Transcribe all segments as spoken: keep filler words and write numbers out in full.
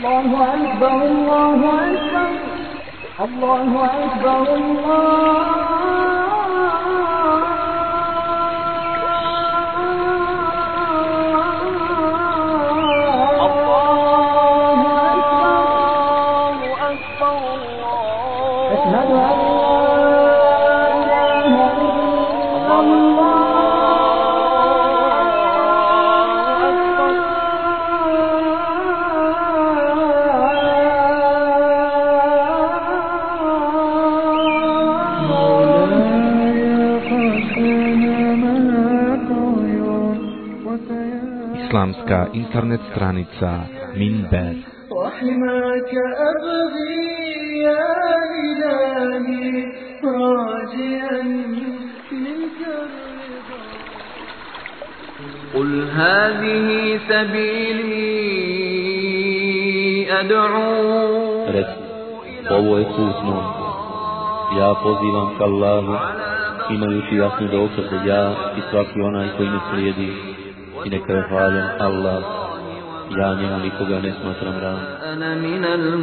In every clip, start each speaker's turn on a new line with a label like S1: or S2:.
S1: الله أكبر الله أكبر الله أكبر الله
S2: Islamska internet stranica Minber.
S1: وحماك أبغي يا إلهي راجيا منك الرضا.
S3: قل هذه سبيلي أدعو.
S4: Reci, ovo je put moj. Ja pozivam k Allahu, imajući jasne dokaze, ja i svaki onaj koji me slijedi. I neka je hvaljen Allah, ja njemu nikoga ne smatram ravnim.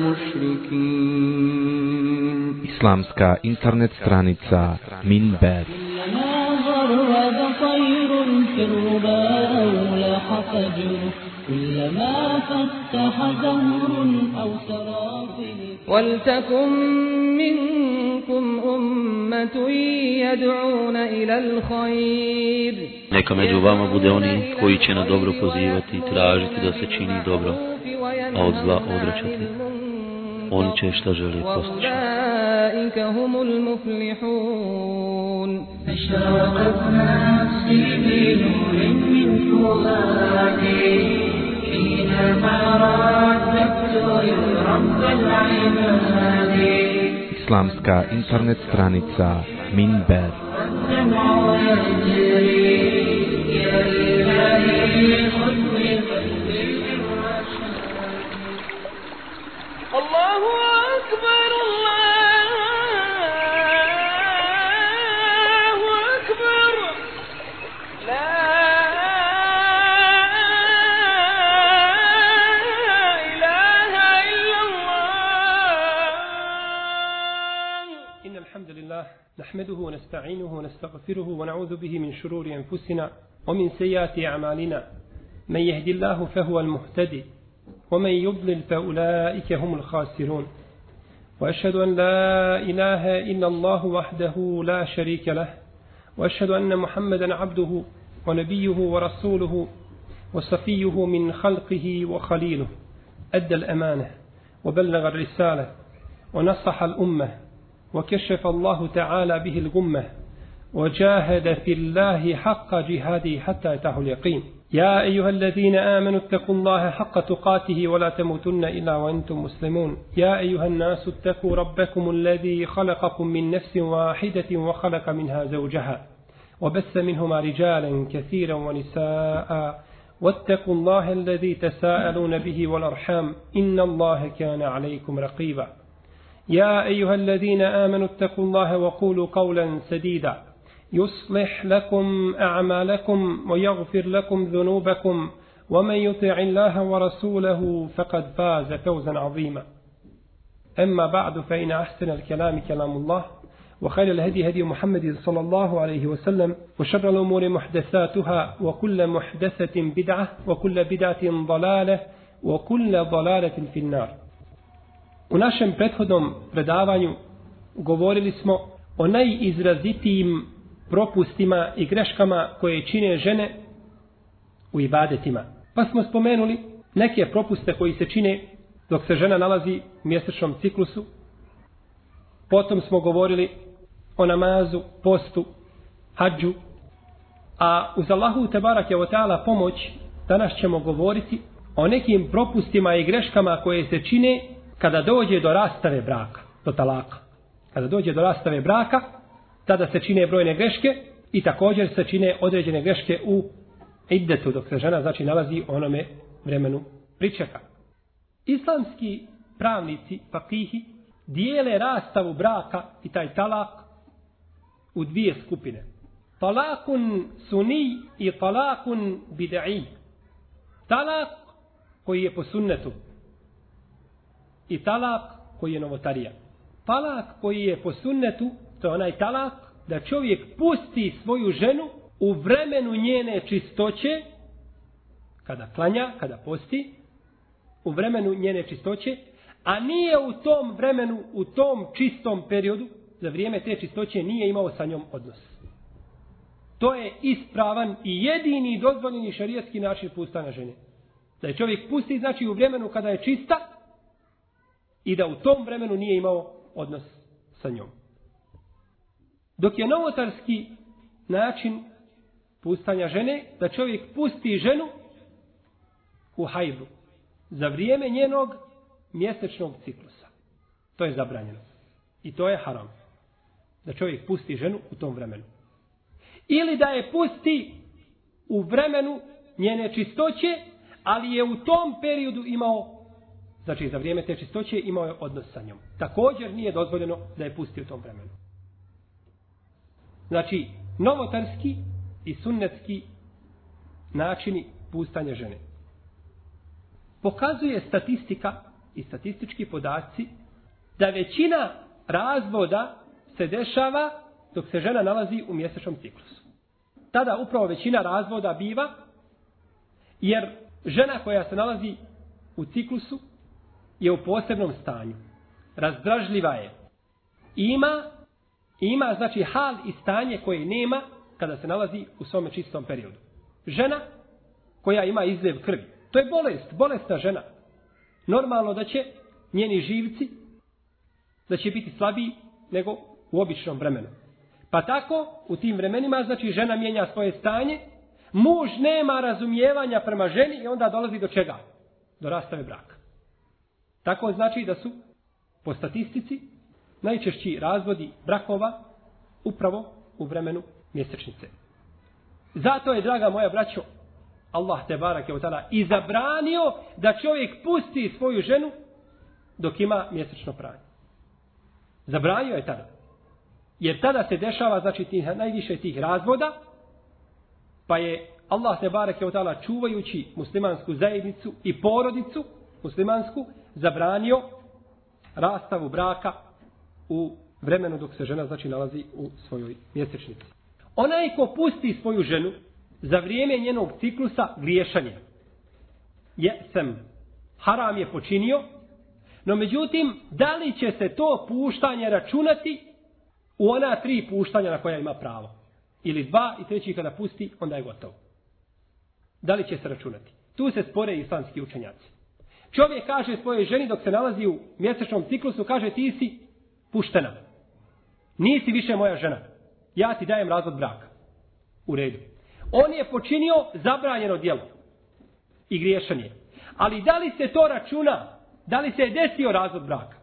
S2: Islamska internet stranica Minber.
S5: ولتكن منكم أمة يدعون إلى الخير.
S4: Neka među vama bude oni koji će na dobro pozivati i tražiti da se čini dobro, a od zla odvraćati. Oni će šta žele postići.
S5: أولئك هم المفلحون.
S1: أشرقت نفسي بنور من فؤادي حينما رددت رب العباد.
S2: Islamska internet stranica Minber.
S1: والدمع يجري يا إلهي خذ بقلبي بالرشاد.
S5: الله أكبر الله أكبر لا إله إلا الله.
S6: إن الحمد لله نحمده ونستعينه ونستغفره ونعوذ به من شرور أنفسنا ومن سيئات أعمالنا. من يهدي الله فهو المهتدي ومن يضلل فأولئك هم الخاسرون. وأشهد أن لا إله إلا الله وحده لا شريك له وأشهد أن محمدا عبده ونبيه ورسوله وصفيه من خلقه وخليله. أدى الأمانة وبلغ الرسالة ونصح الأمة وكشف الله تعالى به الغمة وجاهد في الله حق جهاده حتى أتاه اليقين. يا أيها الذين آمنوا اتقوا الله حق تقاته ولا تموتن إلا وأنتم مسلمون. يا أيها الناس اتقوا ربكم الذي خلقكم من نفس واحدة وخلق منها زوجها وبث منهما رجالا كثيرا ونساء واتقوا الله الذي تساءلون به والأرحام إن الله كان عليكم رقيبا. يا أيها الذين آمنوا اتقوا الله وقولوا قولا سديدا يصلح لكم أعمالكم ويغفر لكم ذنوبكم ومن يطع الله ورسوله فقد فاز فوزا عظيما. أما بعد فإن أحسن الكلام كلام الله وخير الهدي هدي محمد صلى الله عليه وسلم وشر الأمور محدثاتها وكل محدثة بدعة وكل بدعة ضلالة وكل ضلالة في النار. U našem prethodnom predavanju govorili smo o najizrazitijim propustima i greškama koje čine žene u ibadetima. Pa smo spomenuli neke propuste koji se čine dok se žena nalazi u mjesečnom ciklusu. Potom smo govorili o namazu, postu, hadžu. A uz Allahu tebarake ve taala pomoć danas ćemo govoriti o nekim propustima i greškama koje se čine kada dođe do rastave braka, do talaka. Kada dođe do rastave braka, tada se čine brojne greške i također se čine određene greške u iddetu, dok se žena znači nalazi u onome vremenu pričeka. Islamski pravnici, fakihi, dijele rastavu braka i taj talak u dvije skupine. Talakun suni i talakun bid'i. Talak koji je po sunnetu i talak koji je novotarija. Talak koji je po sunnetu, to je onaj talak da čovjek pusti svoju ženu u vremenu njene čistoće, kada klanja, kada posti, u vremenu njene čistoće, a nije u tom vremenu, u tom čistom periodu, za vrijeme te čistoće nije imao sa njom odnos. To je ispravan i jedini dozvoljeni šerijatski način pustanja žene. Da je čovjek pusti, znači u vremenu kada je čista i da u tom vremenu nije imao odnos sa njom. Dok je novotarski način pustanja žene, da čovjek pusti ženu u hajdu za vrijeme njenog mjesečnog ciklusa. To je zabranjeno. I to je haram. Da čovjek pusti ženu u tom vremenu. Ili da je pusti u vremenu njene čistoće, ali je u tom periodu imao, znači za vrijeme te čistoće imao je odnos sa njom. Također nije dozvoljeno da je pusti u tom vremenu. Znači, novotarski i sunnetski načini pustanja žene. Pokazuje statistika i statistički podaci da većina razvoda se dešava dok se žena nalazi u mjesečnom ciklusu. Tada upravo većina razvoda biva, jer žena koja se nalazi u ciklusu je u posebnom stanju. Razdražljiva je. Ima, ima znači hal i stanje koje nema kada se nalazi u svome čistom periodu. Žena koja ima izljev krvi. To je bolest, bolesna žena. Normalno da će njeni živci, da će biti slabiji nego u običnom vremenu. Pa tako, u tim vremenima, znači žena mijenja svoje stanje, muž nema razumijevanja prema ženi i onda dolazi do čega? Do rastave braka. Tako znači da su, po statistici, najčešći razvodi brakova upravo u vremenu mjesečnice. Zato je, draga moja braćo, Allah te barake od tada i zabranio da čovjek pusti svoju ženu dok ima mjesečno pranje. Zabranio je tada. Jer tada se dešava, znači, tih, najviše tih razvoda, pa je Allah te barake od tada čuvajući muslimansku zajednicu i porodicu muslimansku zabranio rastavu braka u vremenu dok se žena, znači, nalazi u svojoj mjesečnici. Onaj ko pusti svoju ženu za vrijeme njenog ciklusa, griješan je. Jesem, haram je počinio, no međutim, da li će se to puštanje računati u ona tri puštanja na koja ima pravo? Ili dva i treći kada pusti, onda je gotovo. Da li će se računati? Tu se spore islamski učenjaci. Čovjek kaže svojoj ženi dok se nalazi u mjesečnom ciklusu, kaže ti si puštena. Nisi više moja žena. Ja ti dajem razvod braka. U redu. On je počinio zabranjeno djelo. I griješan je. Ali da li se to računa? Da li se je desio razvod braka?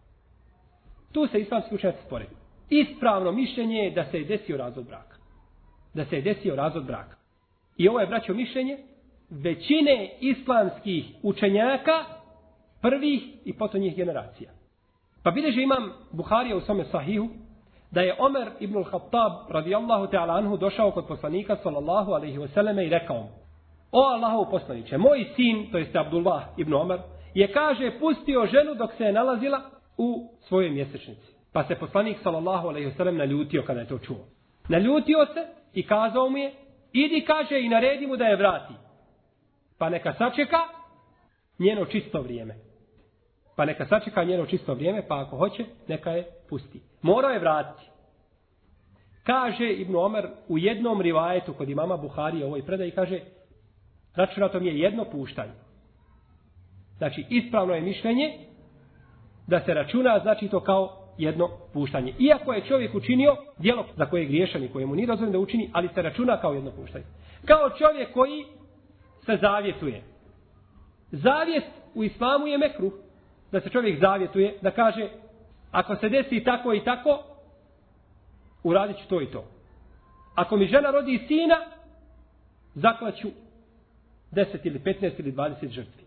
S6: Tu se islamski učenjaci spore. Ispravno mišljenje je da se je desio razvod braka. Da se je desio razvod braka. I ovo je, braćo, mišljenje većine islamskih učenjaka prvih i potonjih generacija. Pa bilježi imam Buharija u svome sahihu da je Omer ibn al-Khattab radijallahu ta'ala anhu došao kod poslanika sallallahu alaihi wasallam i rekao mu: o Allahov poslaniče, moj sin, to jest Abdullah ibn Omer, je, kaže, pustio ženu dok se je nalazila u svojoj mjesečnici. Pa se poslanik sallallahu alejhi ve sellem naljutio kada je to čuo. Naljutio se i kazao mu je: idi, kaže, i naredi mu da je vrati. Pa neka sačeka njeno čisto vrijeme. Pa neka sačeka njeno čisto vrijeme, pa ako hoće, neka je pusti. Morao je vratiti. Kaže Ibn Omer u jednom rivajetu kod imama Buharije ovoj predaji, kaže, računato mi je jedno puštanje. Znači, ispravno je mišljenje da se računa, znači to kao jedno puštanje. Iako je čovjek učinio djelo za koje je griješan i koje mu nije dozvoljeno da učini, ali se računa kao jedno puštanje. Kao čovjek koji se zavjetuje. Zavjet u islamu je mekruh. Da se čovjek zavjetuje, da kaže, ako se desi tako i tako, uradit ću to i to. Ako mi žena rodi sina, zaklaću deset ili petnaest ili dvadeset žrtvi.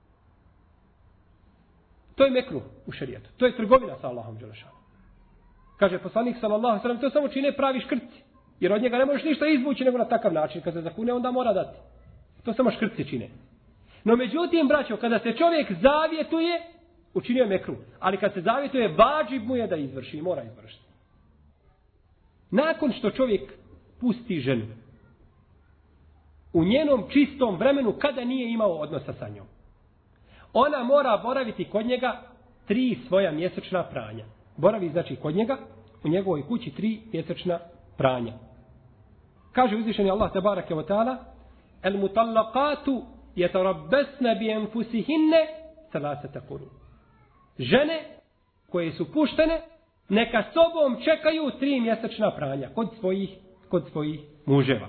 S6: To je mekruh u šerijetu. To je trgovina sa Allahom dželešanom. Kaže poslanik sallallahu alejhi ve sellem, to samo čine pravi škrci. Jer od njega ne možeš ništa izvući nego na takav način. Kad se zakune, onda mora dati. To samo škrci čine. No međutim, braćo, kada se čovjek zavjetuje, učinio je mekruh. Ali kad se zavjetuje, vadžib mu je da izvrši i mora izvršiti. Nakon što čovjek pusti ženu, u njenom čistom vremenu kada nije imao odnosa sa njom, ona mora boraviti kod njega tri svoja mjesečna pranja. Boravi znači kod njega, u njegovoj kući tri mjesečna pranja. Kaže uzvišeni Allah tebareke ve taala: "El mutallaqatu yatarabbasna bi anfusihinna thalathata quru." Žene koje su puštene neka sobom čekaju tri mjesečna pranja kod svojih kod svojih muževa.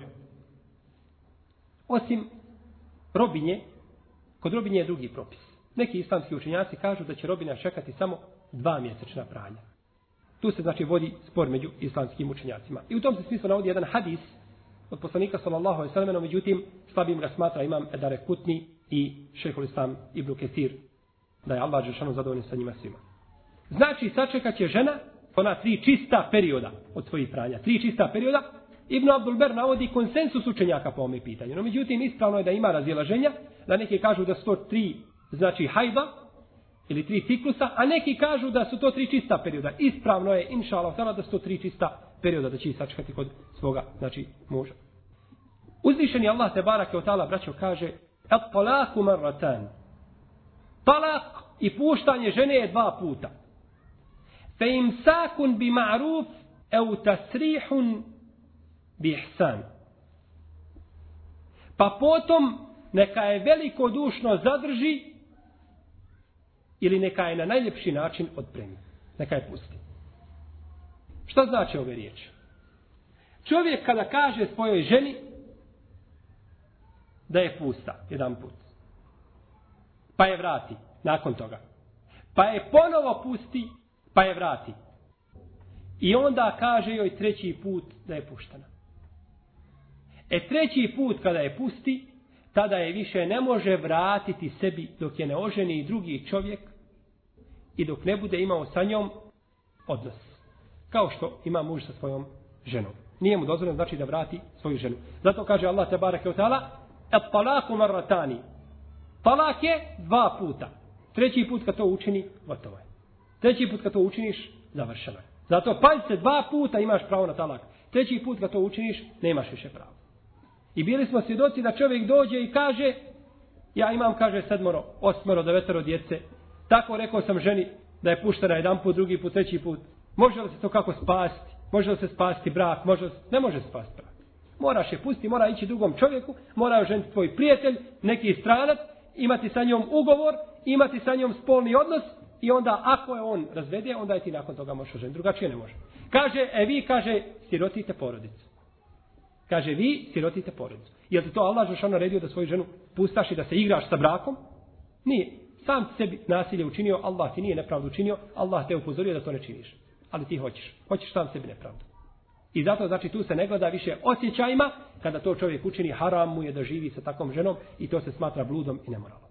S6: Osim robinje, kod robinje je drugi propis. Neki islamski učenjaci kažu da će robinja čekati samo dva mjesečna pranja. Tu se znači vodi spor među islamskim učenjacima. I u tom se smislu navodi jedan hadis od poslanika sallallahu alejhi ve sellem, međutim slabim ga smatra imam Edare Kutni i Šejhul Islam Ibn Kesir, da je Allah dželle zadovoljan sa njima svima. Znači sačekat će žena ona tri čista perioda od svojih pranja, tri čista perioda. Ibn Abdul Ber navodi konsensus učenjaka po ovome pitanju. No međutim ispravno je da ima razilaženja, da neki kažu da su to tri znači hajda ili tri ciklusa, a neki kažu da su to tri čista perioda. Ispravno je inshallah da su to tri čista perioda da će ih sačekati kod svoga znači muža. Uzvišeni Allah te barake ve taala braćo kaže: "At-talaqu marratan." Talak i puštanje žene je dva puta. Fa imsakun bi ma'ruf aw tasrihun bi ihsan. Pa potom neka je velikodušno zadrži ili neka je na najljepši način odpremi. Neka je pusti. Šta znači ove riječi? Čovjek kada kaže svojoj ženi da je pusta jedan put, pa je vrati nakon toga, pa je ponovo pusti, pa je vrati, i onda kaže joj treći put da je puštena. E treći put kada je pusti, tada je više ne može vratiti sebi dok je ne oženi drugi čovjek i dok ne bude imao sa njom odnos. Kao što ima muž sa svojom ženom. Nije mu dozvoljeno znači da vrati svoju ženu. Zato kaže Allah tebareke ve taala: "At-talaqu marratani." Talak je dva puta. Treći put kad to učini, gotovo je. Treći put kad to učiniš, završeno je. Zato pazi se, dva puta imaš pravo na talak. Treći put kad to učiniš, nemaš više pravo. I bili smo svjedoci da čovjek dođe i kaže: "Ja imam, kaže, sedmoro, osmoro, devetoro djece. Tako rekao sam ženi da je puštena jedan put, drugi put, treći put. Može li se to kako spasti? Može li se spasti brak? Može li se... Ne može spasti brak. Moraš je pustiti, mora ići drugom čovjeku, mora je ženiti tvoj prijatelj, neki stranac, imati sa njom ugovor, imati sa njom spolni odnos i onda ako je on razvede, onda je ti nakon toga možeš ženiti. Drugačije ne može. Kaže, e vi, kaže, sirotite porodicu. Kaže, vi sirotite porodicu. Je li to Allah dželle naredio da svoju ženu pustaš i da se igraš sa brakom? Nije. Sam ti sebi nasilje učinio, Allah ti nije nepravdu učinio, Allah te upozorio da to ne činiš. Ali ti hoćeš. Hoćeš sam sebi nepravdu. I zato znači tu se ne gleda više osjećajima, kada to čovjek učini, haram mu je da živi sa takvom ženom i to se smatra bludom i nemoralom.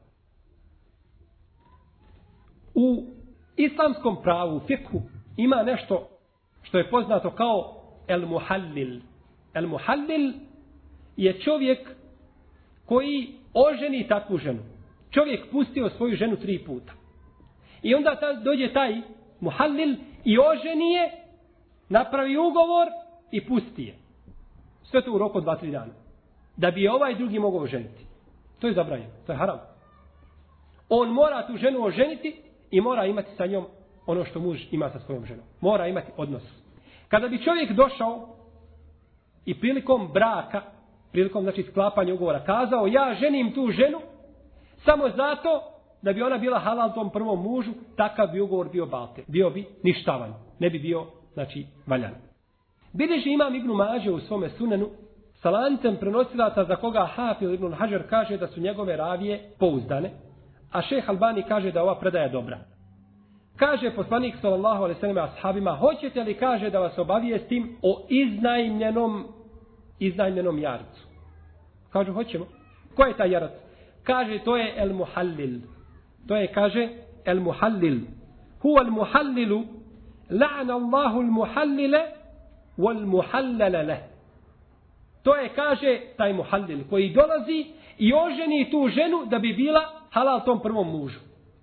S6: U islamskom pravu, u fikhu, ima nešto što je poznato kao el muhallil. El muhallil je čovjek koji oženi takvu ženu. Čovjek pustio svoju ženu tri puta. I onda ta, dođe taj muhallil i oženi je, napravi ugovor i pusti je. Sve to u roku od dva, tri dana. Da bi ovaj drugi mogao oženiti. To je zabranjeno. To je haram. On mora tu ženu oženiti i mora imati sa njom ono što muž ima sa svojom ženom. Mora imati odnos. Kada bi čovjek došao i prilikom braka, prilikom znači sklapanja ugovora, kazao ja ženim tu ženu samo zato da bi ona bila halal tom prvom mužu, takav bi ugovor bio batil. Bio bi ništavan. Ne bi bio, znači, valjan. Bilježi imam Ibn Mađe u svome sunenu sa lancem prenosilaca za koga Hafil Ibn Hajar kaže da su njegove ravije pouzdane, a šejh Albani kaže da ova predaja dobra. Kaže poslanik sallallahu alejhi ve sellem ashabima: "Hoćete li, kaže, da vas obavijestim o iznajmljenom iznajmljenom jarcu?" Kažu: "Hoćemo." Ko je taj jarac? Kaže: "To je el muhallil." To je, kaže, el muhallil. Huwa el muhallilu la'ana Allahu al muhallila wal muhallala lah. To je, kaže, taj muhallil koji dolazi i oženi tu ženu da bi bila halal tom prvom mužu.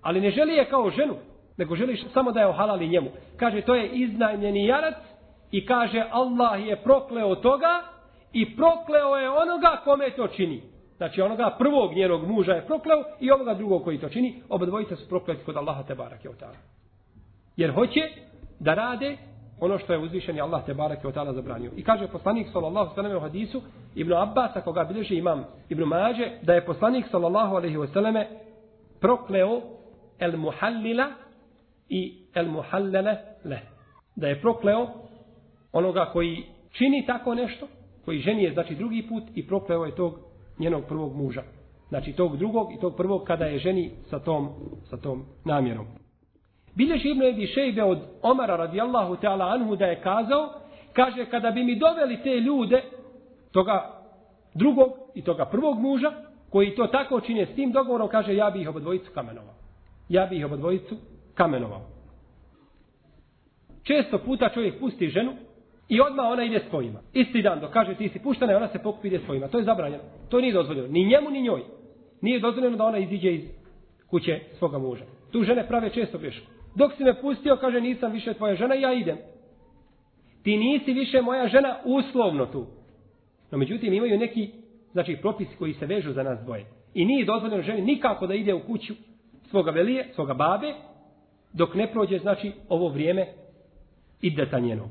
S6: Ali ne želi je kao ženu, nego želi samo da je ohalali njemu. Kaže, to je iznajmljeni jarac i kaže, Allah je prokleo toga i prokleo je onoga kome to čini. Znači onoga prvog njenog muža je prokleo i ovoga drugog koji to čini. Oba dvojica su prokleti kod Allaha te barake o ta'ala. Jer hoće da rade ono što je uzvišeni Allah te barake o ta'ala zabranio. I kaže poslanik sallallahu alejhi ve selleme u hadisu Ibn Abbas, koga bilježi imam Ibn Mađe, da je poslanik sallallahu alejhi ve selleme prokleo el muhallila i el muhallala le. Da je prokleo onoga koji čini tako nešto, koji ženi je znači drugi put i prokleo je tog njenog prvog muža. Znači tog drugog i tog prvog kada je ženi sa tom, sa tom namjerom. Bilježi Ibn Ebi Šejbe od Omara radijallahu ta'ala anhu da je kazao, kaže, kada bi mi doveli te ljude, toga drugog i toga prvog muža, koji to tako čine s tim dogovorom, kaže, ja bi ih obodvojicu kamenovao. Ja bi ih obodvojicu kamenovao. Često puta čovjek pusti ženu i odmah ona ide svojima. Isti dan dok kaže ti si puštena i ona se pokupi ide svojima. To je zabranjeno. To nije dozvoljeno. Ni njemu ni njoj. Nije dozvoljeno da ona iziđe iz kuće svoga muža. Tu žene prave često grešku. Dok si me pustio, kaže, nisam više tvoja žena i ja idem. Ti nisi više moja žena uslovno tu. No međutim imaju neki, znači, propisi koji se vežu za nas dvoje. I nije dozvoljeno ženi nikako da ide u kuću svoga velije, svoga babe, dok ne prođe, znači, ovo vrijeme ideta njenog.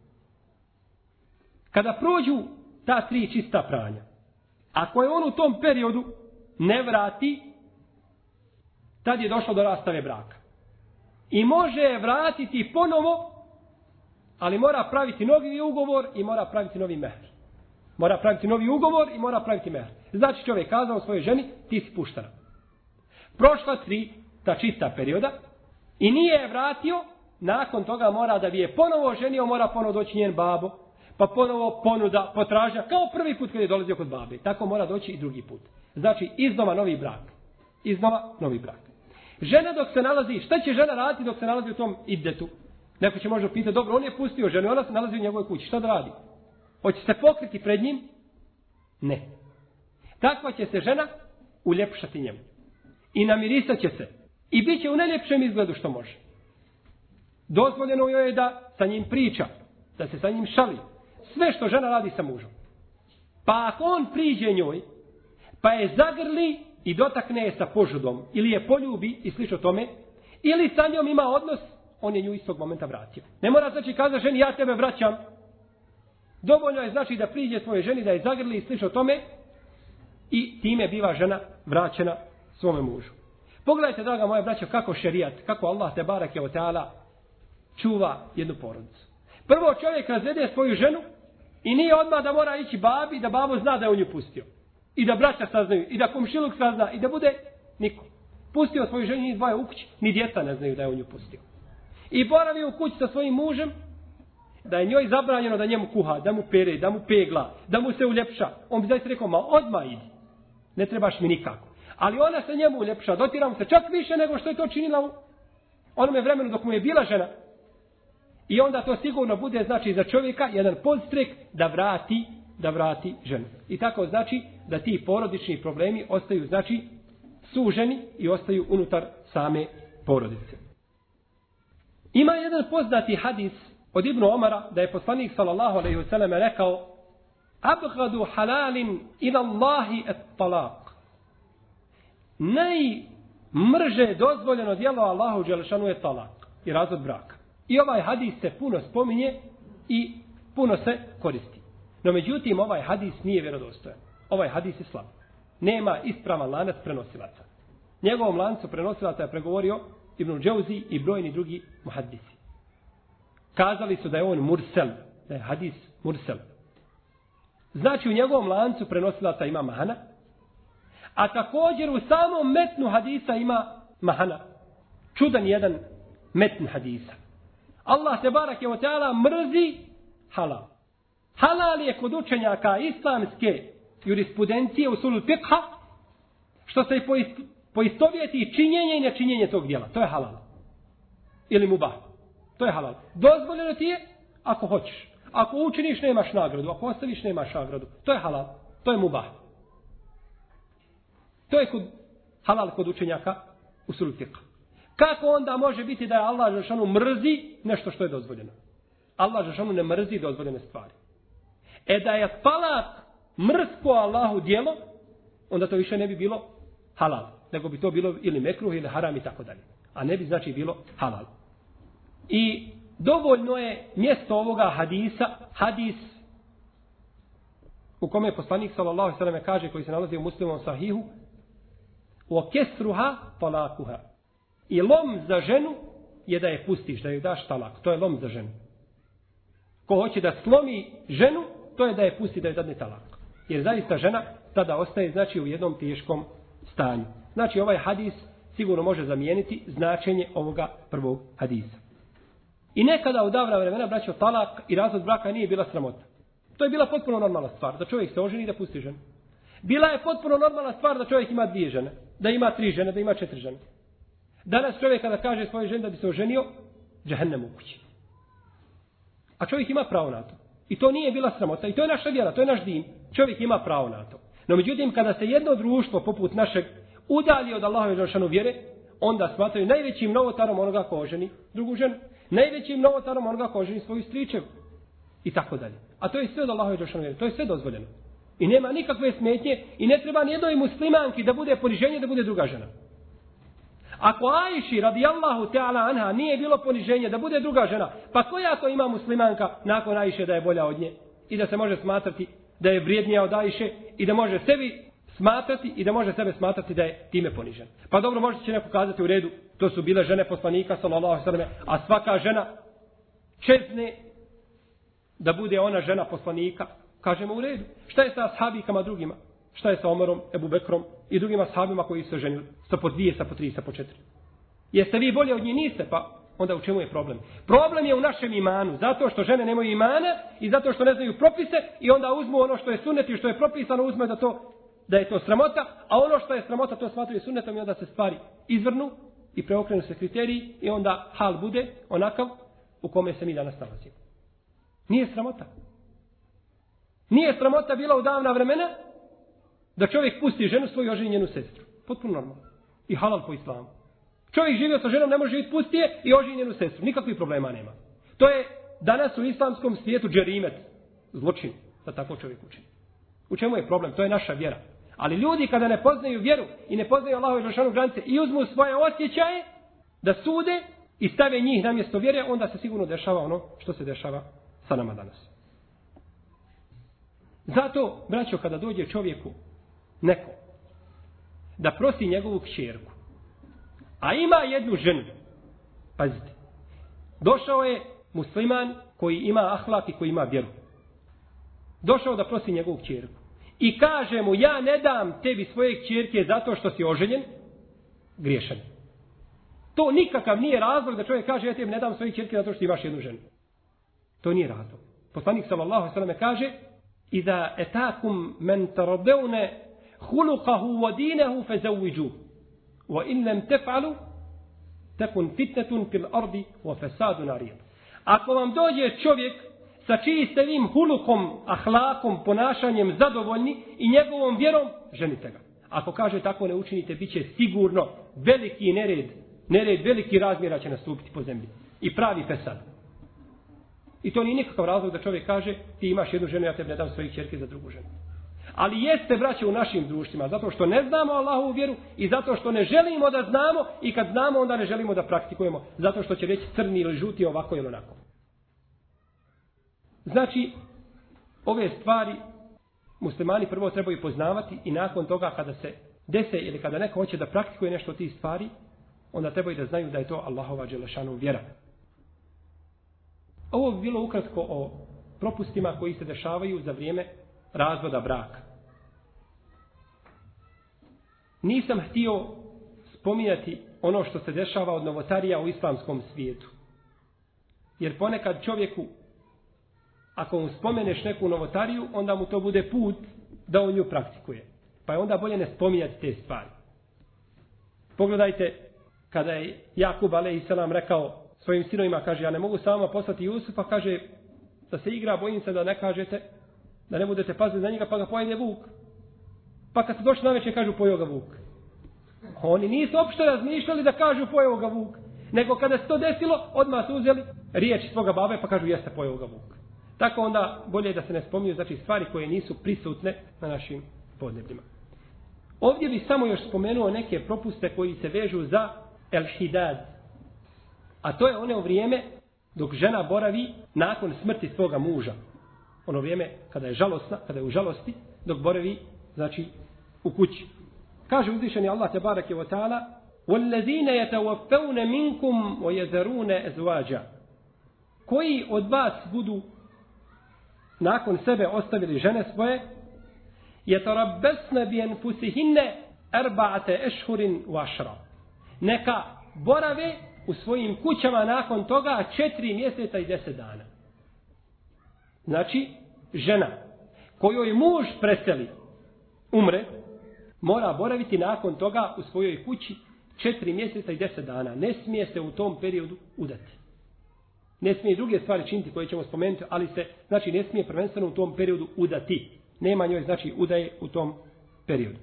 S6: Kada prođu ta tri čista pranja, ako je on u tom periodu ne vrati, tad je došlo do rastave braka. I može je vratiti ponovo, ali mora praviti novi ugovor i mora praviti novi mehr. Mora praviti novi ugovor i mora praviti mehr. Znači čovjek kazao svojoj ženi, ti si puštena. Prošla tri, ta čista perioda, i nije je vratio, nakon toga mora da bi je ponovo ženio, mora ponovo doći njen babo, pa ponovo ponuda, potražnja, kao prvi put kad je dolazio kod babe. Tako mora doći i drugi put. Znači iznova novi brak. Iznova novi brak. Žena dok se nalazi, šta će žena raditi dok se nalazi u tom iddetu? Neko će možda pitati, dobro, on je pustio ženu, ona se nalazi u njegovoj kući, šta da radi? Hoće se pokriti pred njim? Ne. Takva će se žena uljepšati njemu. I namirisat će se. I bit će u najljepšem izgledu što može. Dozvoljeno joj je da sa njim priča, da se sa njim šali. Sve što žena radi sa mužom. Pa ako on priđe njoj, pa je zagrli i dotakne je sa požudom, ili je poljubi i slično tome, ili sa njom ima odnos, on je nju istog momenta vratio. Ne mora znači kaza ženi, ja tebe vraćam. Dovoljno je znači da priđe svoje ženi, da je zagrli i slično tome, i time biva žena vraćena svome mužu. Pogledajte, draga moja braćo, kako šerijat, kako Allah te barake o teala čuva jednu porodicu. Prvo čovjek razvede svoju ženu i nije odmah da mora ići babi, da babo zna da je on nju pustio. I da braća saznaju, i da komšiluk sazna, i da bude niko. Pustio svoju ženu i dvoje u kući, ni djeca ne znaju da je on nju pustio. I boravi u kući sa svojim mužem, da je njoj zabranjeno da njemu kuha, da mu pere, da mu pegla, da mu se uljepša. On bi zaista rekao, ma odmah idi. Ne trebaš mi nikako. Ali ona se njemu uljepša, dotira mu se čak više nego što je to činila u onome vremenu dok mu je bila žena. I onda to sigurno bude, znači, za čovjeka jedan podstrek da vrati, da vrati ženu. I tako znači da ti porodični problemi ostaju, znači, suženi i ostaju unutar same porodice. Ima jedan poznati hadis od Ibnu Omara da je poslanik sallallahu alejhi ve sellem rekao: "Abghadu halalin ila Allahi at-talaq." Najmrže dozvoljeno djelo Allahu dželešanu je talak i razvod braka. I ovaj hadis se puno spominje i puno se koristi. No međutim, ovaj hadis nije vjerodostojan. Ovaj hadis je slab. Nema ispravan lanac prenosilaca. Njegovom lancu prenosilaca je pregovorio Ibn Džauzi i brojni drugi muhaddisi. Kazali su da je on mursel, da je hadis mursel. Znači u njegovom lancu prenosilaca ima mahana, a također u samom metnu hadisa ima mahana. Čudan jedan metn hadisa. Allah te barake o teala mrzi halal. Halal je kod učenjaka islamske jurisprudencije u sulu fiqha, što se poistovjeti činjenje i nečinjenje tog djela. To je halal. Ili mubah. To je halal. Dozvoljeno ti je ako hoćeš. Ako učiniš nemaš nagradu, ako ostaviš nemaš nagradu. To je halal. To je mubah. To je kod, halal kod učenjaka u sulu fiqha. Kako onda može biti da je Allah dželešanu mrzi nešto što je dozvoljeno? Allah dželešanu ne mrzi dozvoljene stvari. E da je talak mrsko Allahu djelo, onda to više ne bi bilo halal, nego bi to bilo ili mekruh ili haram i tako dalje. A ne bi znači bilo halal. I dovoljno je mjesto ovoga hadisa, hadis u kome je poslanik sallallahu alejhi ve sellem kaže, koji se nalazi u Muslimovom sahihu, o kesruha talakuha. I lom za ženu je da je pustiš, da joj daš talak. To je lom za ženu. Ko hoće da slomi ženu, to je da je pusti, da joj dadne talak. Jer zaista žena tada ostaje znači u jednom teškom stanju. Znači ovaj hadis sigurno može zamijeniti značenje ovoga prvog hadisa. I nekada u davna vremena, braćo, talak i razvod braka nije bila sramota. To je bila potpuno normalna stvar, da čovjek se oženi i da pusti ženu. Bila je potpuno normalna stvar da čovjek ima dvije žene, da ima tri žene, da ima četiri žene. Danas čovjek kada kaže svojoj ženi da bi se oženio, džehennem u kući. A čovjek ima pravo na to. I to nije bila sramota. I to je naša vjera, to je naš din. Čovjek ima pravo na to. No međutim, kada se jedno društvo poput našeg udalji od Allahove dželešanu vjere, onda smatraju najvećim novotarom onoga ko oženi drugu ženu. Najvećim novotarom onoga ko oženi svoju stričevu. I tako dalje. A to je sve od Allahove dželešanu vjere. To je sve dozvoljeno. I nema nikakve smetnje i ne treba nijednoj muslimanki da bude poniženje da bude druga žena. Ako Ajši radijallahu ta'ala anha nije bilo poniženje da bude druga žena, pa koja to ima muslimanka nakon Ajše da je bolja od nje i da se može smatrati da je vrijednija od Ajše i da može sebi smatrati i da može sebe smatrati da je time ponižen. Pa dobro, možete će neko kazati u redu, to su bile žene poslanika sallallahu alejhi ve selleme, a svaka žena čezne da bude ona žena poslanika. Kažemo u redu. Šta je sa ashabikama drugima? Šta je sa Omerom, Ebu Bekrom i drugim ashabima koji su se ženili? Sa po dvije, sa po tri, sa po četiri. Jeste vi bolje od njih? Niste, pa onda u čemu je problem? Problem je u našem imanu, zato što žene nemaju imana i zato što ne znaju propise i onda uzmu ono što je sunnet i što je propisano, uzme da, to, da je to sramota, a ono što je sramota to smatraju sunnetom i onda se stvari izvrnu i preokrenu se kriteriji i onda hal bude onakav u kome se mi danas nalazimo. Nije sramota. Nije sramota bila u davna vremena da čovjek pusti ženu svoju i oženi njenu sestru. Potpuno normalno. I halal po islamu. Čovjek živio sa ženom, ne može živjeti pustije i oženi njenu sestru. Nikakvih problema nema. To je danas u islamskom svijetu džerimet. Zločin. Da tako čovjek učini. U čemu je problem? To je naša vjera. Ali ljudi kada ne poznaju vjeru i ne poznaju Allahove dželešanu granice i uzmu svoje osjećaje da sude i stave njih na mjesto vjere, onda se sigurno dešava ono što se dešava sa nama danas. Zato, braćo, kada dođe čovjeku neko da prosi njegovu kćerku, a ima jednu ženu, pazite, došao je musliman koji ima ahlak i koji ima vjeru. Došao da prosi njegovu kćerku i kaže mu, ja ne dam tebi svoje kćerke zato što si oženjen, griješan. To nikakav nije razlog da čovjek kaže, ja tebi ne dam svoje kćerke zato što imaš jednu ženu. To nije razlog. Poslanik sallallahu alejhi ve sellem kaže, Iza etakum men taradevne hulukahu wa dinehu fezawidžu. Wa in lem tef'alu tekun fitnetun fil ardi wa fesadu narijed. Ako vam dođe čovjek sa čistim hulukom, ahlakom, ponašanjem zadovoljni i njegovom vjerom, ženite ga. Ako kaže tako ne učinite, bit će sigurno veliki nered, nered veliki razmjera će nastupiti po zemlji. I pravi fesad. I to nije nikakav razlog da čovjek kaže ti imaš jednu ženu, ja tebi ne dam svojih kćerke za drugu ženu. Ali jeste, braće, u našim društvima, zato što ne znamo Allahovu vjeru i zato što ne želimo da znamo i kad znamo onda ne želimo da praktikujemo, zato što će reći crni ili žuti ovako ili onako. Znači, ove stvari muslimani prvo trebaju poznavati i nakon toga kada se dese ili kada neko hoće da praktikuje nešto od tih stvari, onda trebaju da znaju da je to Allahova dželešanu vjera. Ovo bi bilo ukratko o propustima koji se dešavaju za vrijeme razvoda braka. Nisam htio spominjati ono što se dešava od novotarija u islamskom svijetu. Jer ponekad čovjeku, ako mu spomeneš neku novotariju, onda mu to bude put da on nju praktikuje. Pa je onda bolje ne spominjati te stvari. Pogledajte, kada je Jakub alejselam rekao svojim sinovima, kaže, ja ne mogu sa vama poslati Jusufa, kaže, da se igra, bojim se da ne kažete, da ne budete paziti na njega, pa ga pojede vuk. Pa kad se došli na večer, kažu, pojeo ga vuk. Oni nisu uopšte razmišljali da kažu pojeo ga vuk. Nego kada se to desilo, odmah su uzeli riječi svoga babe pa kažu jeste pojeo ga vuk. Tako onda bolje je da se ne spominju znači stvari koje nisu prisutne na našim podnebljima. Ovdje bih samo još spomenuo neke propuste koji se vežu za el-hidad. A to je ono vrijeme dok žena boravi nakon smrti svoga muža. Ono vrijeme kada je žalosna, kada je u žalosti, dok boravi, znači, u kući. Kaže uzvišeni Allah tebareke ve taala: وَالَّذِينَ يَتَوَفَّوْنَ مِنْكُمْ وَيَذَرُونَ أَزْوَاجًا. Koji od vas budu nakon sebe ostavili žene svoje, يَتَرَبَّسْنَ بِأَنْفُسِهِنَّ أَرْبَعَةَ أَشْهُرٍ وَعَشْرًا. Neka borave u svojim kućama nakon toga četiri mjeseca i deset dana. Znači, žena kojoj muž preseli, umre, mora boraviti nakon toga u svojoj kući četiri mjeseca i deset dana. Ne smije se u tom periodu udati. Ne smije i druge stvari činiti koje ćemo spomenuti, ali se, znači, ne smije prvenstveno u tom periodu udati. Nema njoj, znači, udaje u tom periodu.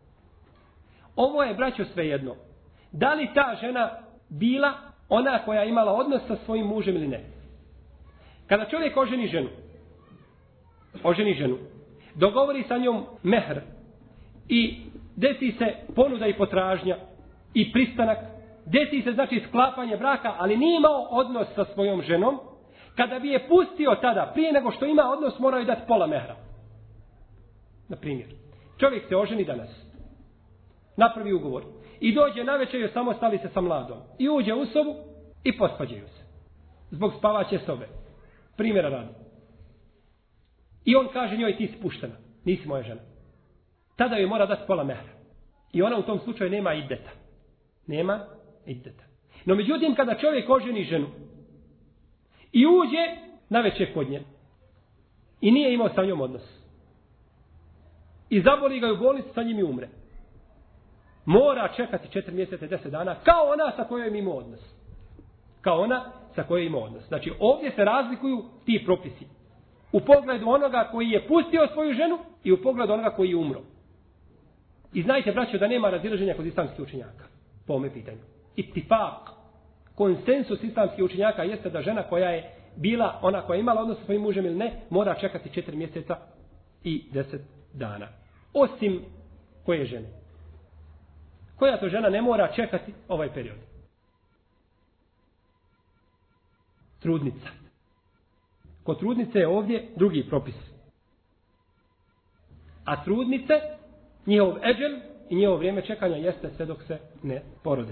S6: Ovo je, braćo, svejedno. Da li ta žena bila ona koja je imala odnos sa svojim mužem ili ne? Kada čovjek oženi ženu, oženi ženu, dogovori sa njom mehr i desi se ponuda i potražnja i pristanak, desi se znači sklapanje braka, ali nije imao odnos sa svojom ženom, kada bi je pustio tada, prije nego što ima odnos, moraju dati pola mehra. Na primjer, čovjek se oženi danas, napravi ugovor i dođe na večer i samostali se sa mladom i uđe u sobu i posvađaju se zbog spavaće sobe. Primjera radi. I on kaže njoj: ti si puštena, nisi moja žena. Tada joj mora dati pola mehra. I ona u tom slučaju nema iddeta. Nema iddeta. No međutim, kada čovjek oženi ženu i uđe na večer kod nje i nije imao sa njom odnos i zaboli ga u bolnici, sa njim i umre, mora čekati četiri mjeseca i deset dana kao ona sa kojoj ima odnos. Kao ona sa kojoj ima odnos. Znači ovdje se razlikuju ti propisi. U pogledu onoga koji je pustio svoju ženu i u pogledu onoga koji je umro. I znajte, braćo, da nema razilaženja kod islamskih učenjaka po ovome pitanju. Ittifak, konsensus islamskih učenjaka jeste da žena koja je bila, ona koja je imala odnos sa svojim mužem ili ne, mora čekati četiri mjeseca i deset dana. Osim koje žene. Koja to žena ne mora čekati ovaj period? Trudnica. Kod trudnice je ovdje drugi propis. A trudnice, njihov eđel i njihovo vrijeme čekanja jeste sve dok se ne porode.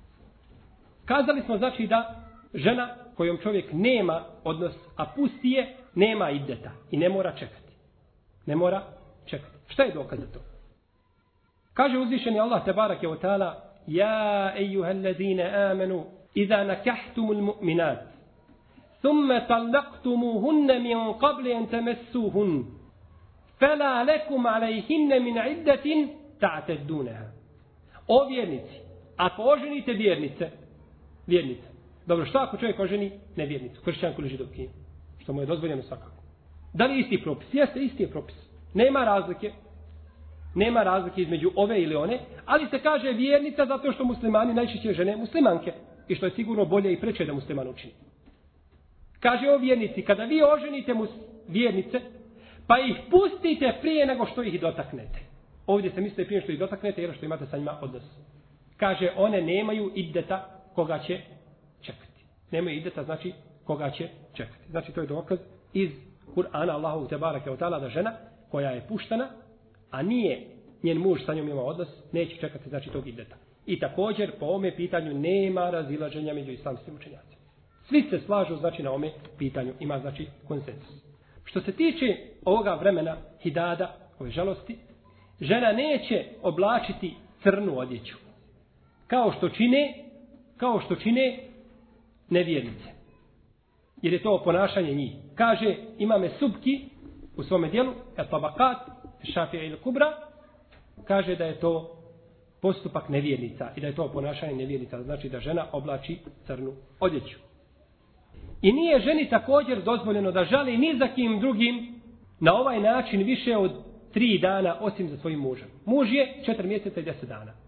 S6: Kazali smo znači da žena kojom čovjek nema odnos, a pusti je, nema iddeta i ne mora čekati. Ne mora čekati. Šta je dokaz za to? Kaže uzvišeni Allah tebareke ve taala: ja ejuhellezine amenu iza nakahtumul mu'minat thumma talaqtumuhunna min qabli an tamassuhun fala lakum alayhinna min iddatin ta'taddunaha. O vjernici, ako oženite vjernice, vjernice. Dobro, šta ako čovjek oženi nevjernicu, kršćanku ili židovkinju? Što mu je dozvoljeno svakako. Da li isti propis? Jeste, isti je propis. Nema razlike. Nema razlike između ove ili one, ali se kaže vjernica zato što muslimani najčešće žene muslimanke i što je sigurno bolje i preče da musliman učini. Kaže o vjernici, kada vi oženite mus vjernice, pa ih pustite prije nego što ih dotaknete. Ovdje se misli prije što ih dotaknete jer što imate sa njima odnos. Kaže, one nemaju iddeta koga će čekati. Nemaju iddeta, znači koga će čekati. Znači to je dokaz iz Kur'ana Allahu tebareke ve taala da žena koja je puštena, a nije njen muž sa njom ima odnos, neće čekati znači tog iddeta. I također po ovome pitanju nema razilaženja među islamskim učenjacima. Svi se slažu znači na ovome pitanju, ima znači konsensus. Što se tiče ovoga vremena hidada, ove žalosti, žena neće oblačiti crnu odjeću. Kao što čine, kao što čine nevjernice. Jer je to ponašanje njih. Kaže Imame Subki u svome dijelu, Et-Tabakat, Šafija il Kubra, kaže da je to postupak nevjernica i da je to ponašanje nevjernica. Znači da žena oblači crnu odjeću. I nije ženi također dozvoljeno da žali ni za kim drugim na ovaj način više od tri dana osim za svojim mužem. Muž je četiri mjeseca i deset dana.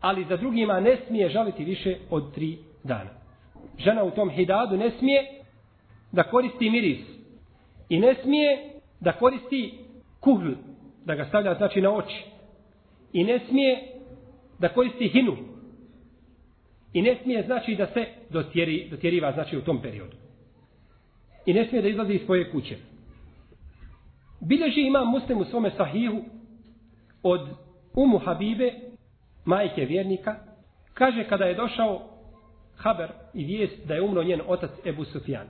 S6: ali za drugima ne smije žaliti više od tri dana. Žena u tom hidadu ne smije da koristi miris i ne smije da koristi kuhl, da ga stavlja znači na oči, i ne smije da koristi hinu i ne smije znači da se dotjeri, dotjeriva znači u tom periodu i ne smije da izlazi iz svoje kuće. Bilježi Imam Muslim u svome sahihu od Umu Habibe, majke vjernika, kaže kada je došao haber i vijest da je umro njen otac Ebu Sufjan.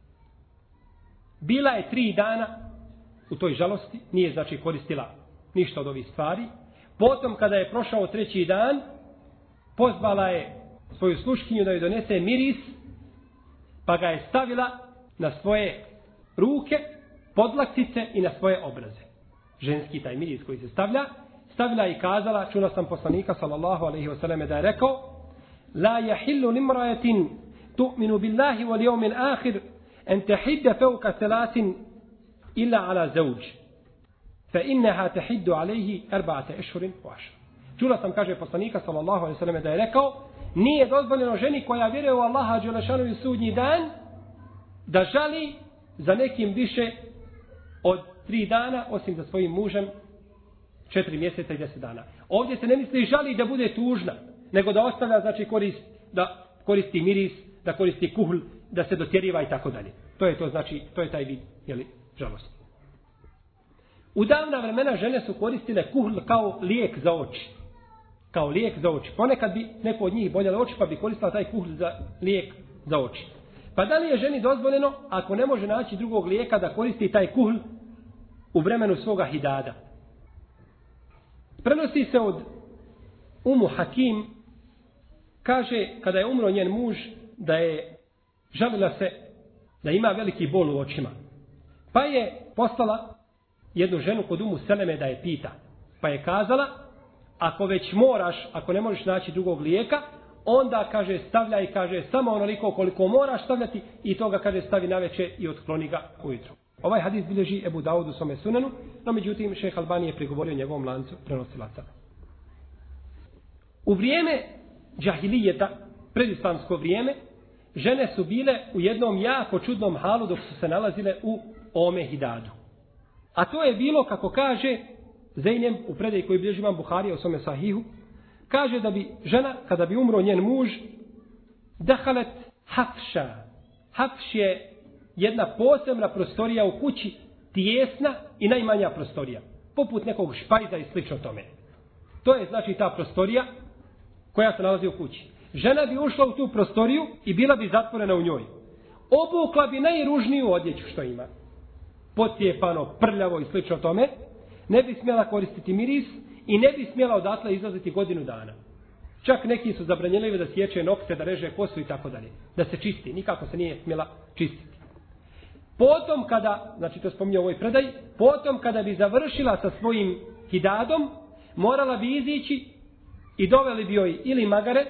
S6: Bila je tri dana u toj žalosti, nije znači koristila ništa od ovih stvari. Potom kada je prošao treći dan, pozvala je svoju sluškinju da joj donese miris, pa ga je stavila na svoje ruke, podlaktice i na svoje obraze. Ženski taj miris koji se stavlja, stavila i kazala, čula sam poslanika sallallahu alejhi ve selleme da je rekao: la yahillu limra'atin tu'minu billahi wal yawmil akhir an tahidda fawqa thalathin illa ala zawj fa innaha tahiddu alayhi arba'ata ashhurin wa ashra. Čula sam, kaže poslanika sallallahu alejhi ve selleme da je rekao: nije dozvoljeno ženi koja vjeruje u Allaha dželle šanuhu i sudnji dan da žali za nekim više od tri dana, osim za svojim mužem četiri mjeseca i deset dana. Ovdje se ne misli žali da bude tužna, nego da ostavlja, znači, korist, da koristi miris, da koristi kuhl, da se dotjeriva i tako dalje. To je to, znači, to je taj vid, jeli, žalosti. U davna vremena žene su koristile kuhl kao lijek za oči. Kao lijek za oči. Ponekad bi neko od njih boljale oči, pa bi koristila taj kuhl za lijek za oči. Pa da li je ženi dozvoljeno, ako ne može naći drugog lijeka, da koristi taj kuhl u vremenu svoga hidada? Prenosi se od Umu Hakim, kaže kada je umro njen muž da je žalila se da ima veliki bol u očima. Pa je poslala jednu ženu kod Umu Seleme da je pita. Pa je kazala: ako već moraš, ako ne možeš naći drugog lijeka, onda, kaže, stavljaj, kaže, samo onoliko koliko moraš stavljati i toga, kaže, stavi naveče i otkloni ga ujutro. Ovaj hadis bilježi Ebu Davud u svome sunenu, no međutim šejh Albani je prigovorio njegovom lancu prenosilaca. U vrijeme džahilijeta, predislamsko vrijeme, žene su bile u jednom jako čudnom halu dok su se nalazile u ome hidadu. A to je bilo, kako kaže Zejnem u predaji koji bilježi Imam Buharija u svome sahihu, kaže da bi žena, kada bi umro njen muž, dahalet hafša. Hafš je jedna posebna prostorija u kući, tijesna i najmanja prostorija, poput nekog špajza i slično tome. To je znači ta prostorija koja se nalazi u kući. Žena bi ušla u tu prostoriju i bila bi zatvorena u njoj. Obukla bi najružniju odjeću što ima, potjepano, prljavo i slično tome, ne bi smjela koristiti miris i ne bi smjela odatle izlaziti godinu dana. Čak neki su zabranjeni da sječe nokte, da reže kosu i tako dalje, da se čisti, nikako se nije smjela čistiti. Potom kada, znači to spominje u ovoj predaji, potom kada bi završila sa svojim hidadom, morala bi izići i doveli bi joj ili magare,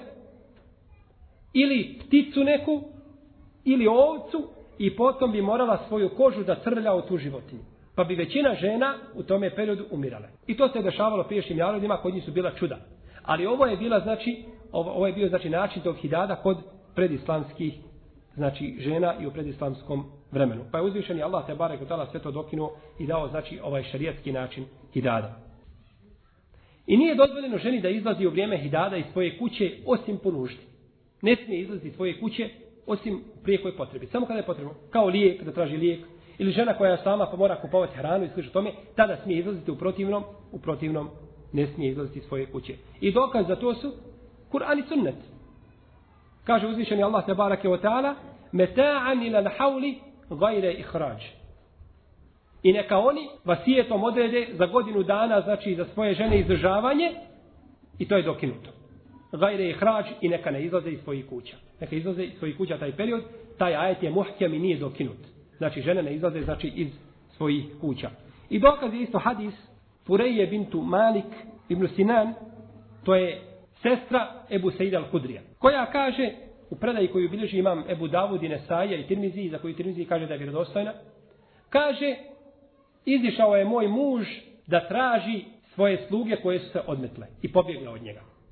S6: ili pticu neku, ili ovcu, i potom bi morala svoju kožu da crlja u tu životinju. Pa bi većina žena u tome periodu umirale. I to se dešavalo prijašnjim narodima, kod njih su bila čuda. Ali ovo je bila, znači, ovo, ovo je bio znači način tog hidada kod predislamskih, znači, žena i u predislamskom vremenu. Pa je uzvišeni Allah te barek od sve to dokinuo i dao, znači, ovaj šerijatski način hidada. I nije dozvoljeno ženi da izlazi u vrijeme hidada iz svoje kuće osim po nuždi. Ne smije izlaziti iz svoje kuće osim prije koje potrebi. Samo kada je potrebno. Kao lijek, da traži lijek. Ili žena koja je sama pa mora kupovati hranu i slično tome, tada smije izlaziti, u protivnom, u protivnom ne smije izlaziti iz svoje kuće. I dokaz za to su Kur'an i sunnet. Kaže uzvišeni Allah te barake wa ta'ala: meta'an ila l'hauli gajre ihrađ. I neka oni vasijetom odrede za godinu dana, znači za svoje žene izdržavanje, i to je dokinuto. Gajre ihrađ, i neka ne izlaze iz svojih kuća. Neka izlaze iz svojih kuća taj period, taj ajet je muhkem i nije dokinut. Znači žene ne izlaze, znači, iz svojih kuća. I dokaz je isto hadis Fureje bintu Malik ibn Sinan, to je sestra Ebu Sejid al-Hudrija, koja kaže u predaji koju bilježi imam Ebu Davud i Nesaija i Tirmizi, za koju Tirmizi kaže da je vjerodostojna, kaže: izišao je moj muž da traži svoje sluge koje su se odmetle i pobjegle od njega.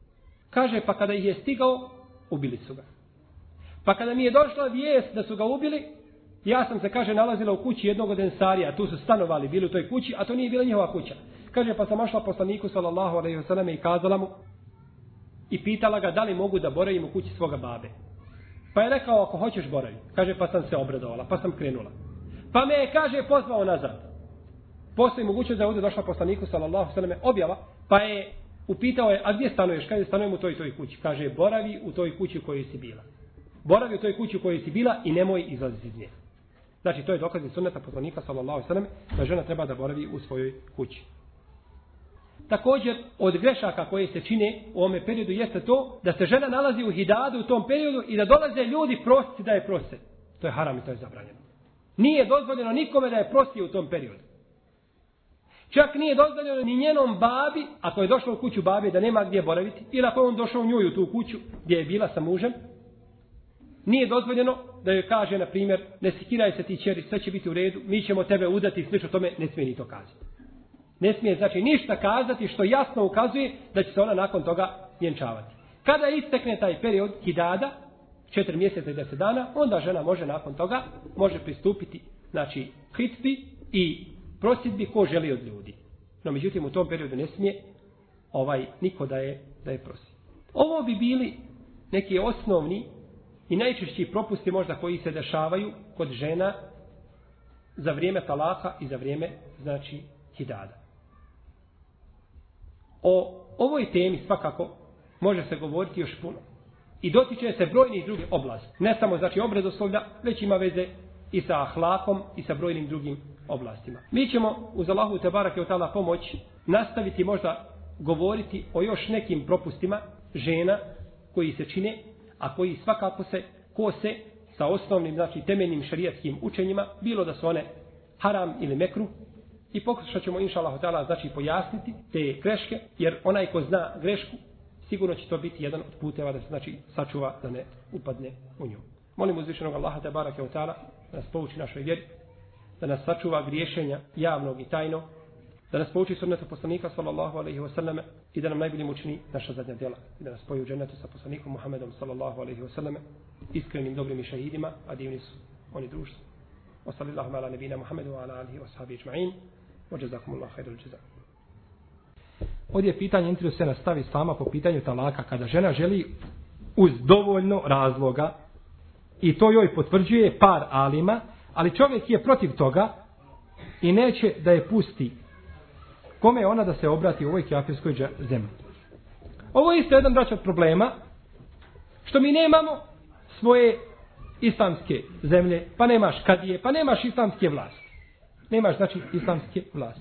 S6: Kaže, pa kada ih je stigao, ubili su ga. Pa kada mi je došla vijest da su ga ubili, ja sam se, kaže, nalazila u kući jednog od ensarija, tu su stanovali, bili u toj kući, a to nije bila njihova kuća. Kaže, pa sam ošla poslaniku, sallallahu alejhi ve selleme, i kazala mu, i pitala ga da li mogu da boravim u kući svoga babe. Pa je rekao, ako hoćeš boravi. Kaže, pa sam se obradovala, pa sam krenula. Pa me je, kaže, pozvao nazad. Postoji mogućnost da je ovdje došla poslaniku, sallallahu alejhi ve selleme, objava, pa je upitao je, a gdje stanuješ? Kaže, stanujem u toj i toj kući. Kaže, boravi u toj kući u kojoj si bila. Boravi u toj kući u kojoj si bila i nemoj izlaziti iz nje. Znači, to je dokaz iz sunneta poslanika, sallallahu alejhi ve selleme, da žena treba da boravi u svojoj kući. Također, od grešaka koje se čine u ovome periodu jeste to da se žena nalazi u hidadu u tom periodu i da dolaze ljudi prositi da je prose. To je haram i to je zabranjeno. Nije dozvoljeno nikome da je prosi u tom periodu. Čak nije dozvoljeno ni njenom babi, ako je došla u kuću babi da nema gdje boraviti, ili ako je on došao u nju u tu kuću gdje je bila sa mužem, nije dozvoljeno da joj kaže, na primjer, ne sikiraj se ti ćeri, sve će biti u redu, mi ćemo tebe udati i slično tome, ne smije ni to kazati. Ne smije, znači, ništa kazati što jasno ukazuje da će se ona nakon toga vjenčavati. Kada istekne taj period hidada, četiri mjeseca i deset dana, onda žena može nakon toga, može pristupiti, znači, hitbi i prosjedbi ko želi od ljudi. No, međutim, u tom periodu ne smije ovaj, niko da je, da je prosi. Ovo bi bili neki osnovni i najčešći propusti možda koji se dešavaju kod žena za vrijeme talaka i za vrijeme, znači, hidada. O ovoj temi svakako može se govoriti još puno. I dotiče se brojnih drugih oblasti. Ne samo, znači, obredoslovlja, već ima veze i sa ahlakom i sa brojnim drugim oblastima. Mi ćemo uz Allahu te barake ve taala pomoć nastaviti možda govoriti o još nekim propustima žena koji se čine, a koji svakako se kose sa osnovnim, znači temeljnim šerijatskim učenjima, bilo da su one haram ili mekruh, i pokušat ćemo inša Allahu te ala, znači, pojasniti te greške, jer onaj ko zna grešku, sigurno će to biti jedan od puteva da se, znači, sačuva da ne upadne u nju. Molim uzvišenog Allaha te barake ve taala da nas pouči našoj vjeri, da nas sačuva griješenja javnog i tajnog, da nas pouči sunnetu poslanika sallallahu alejhi ve selleme i da nam najboljim učini naša zadnja djela i da nas spoji u džennetu sa poslanikom Muhammedom sallallahu alejhi ve selleme, iskrenim dobrim i šehidima, a divni su oni društvo. Wa sallallahu ala nabina Muhammedu wa ala alihi wa sahbihi ecma'in. Wa jazakumullahu khairal jazaa. Ovdje je pitanje interesuje na stav islama po pitanju talaka kada žena želi uz dovoljno razloga i to joj potvrđuje par alima, ali čovjek je protiv toga i neće da je pusti. Kome je ona da se obrati u ovoj kafirskoj zemlji? Ovo je isto jedan brać od problema što mi nemamo svoje islamske zemlje, pa nemaš kadije, pa nemaš islamske vlasti. Nemaš, znači, islamske vlasti.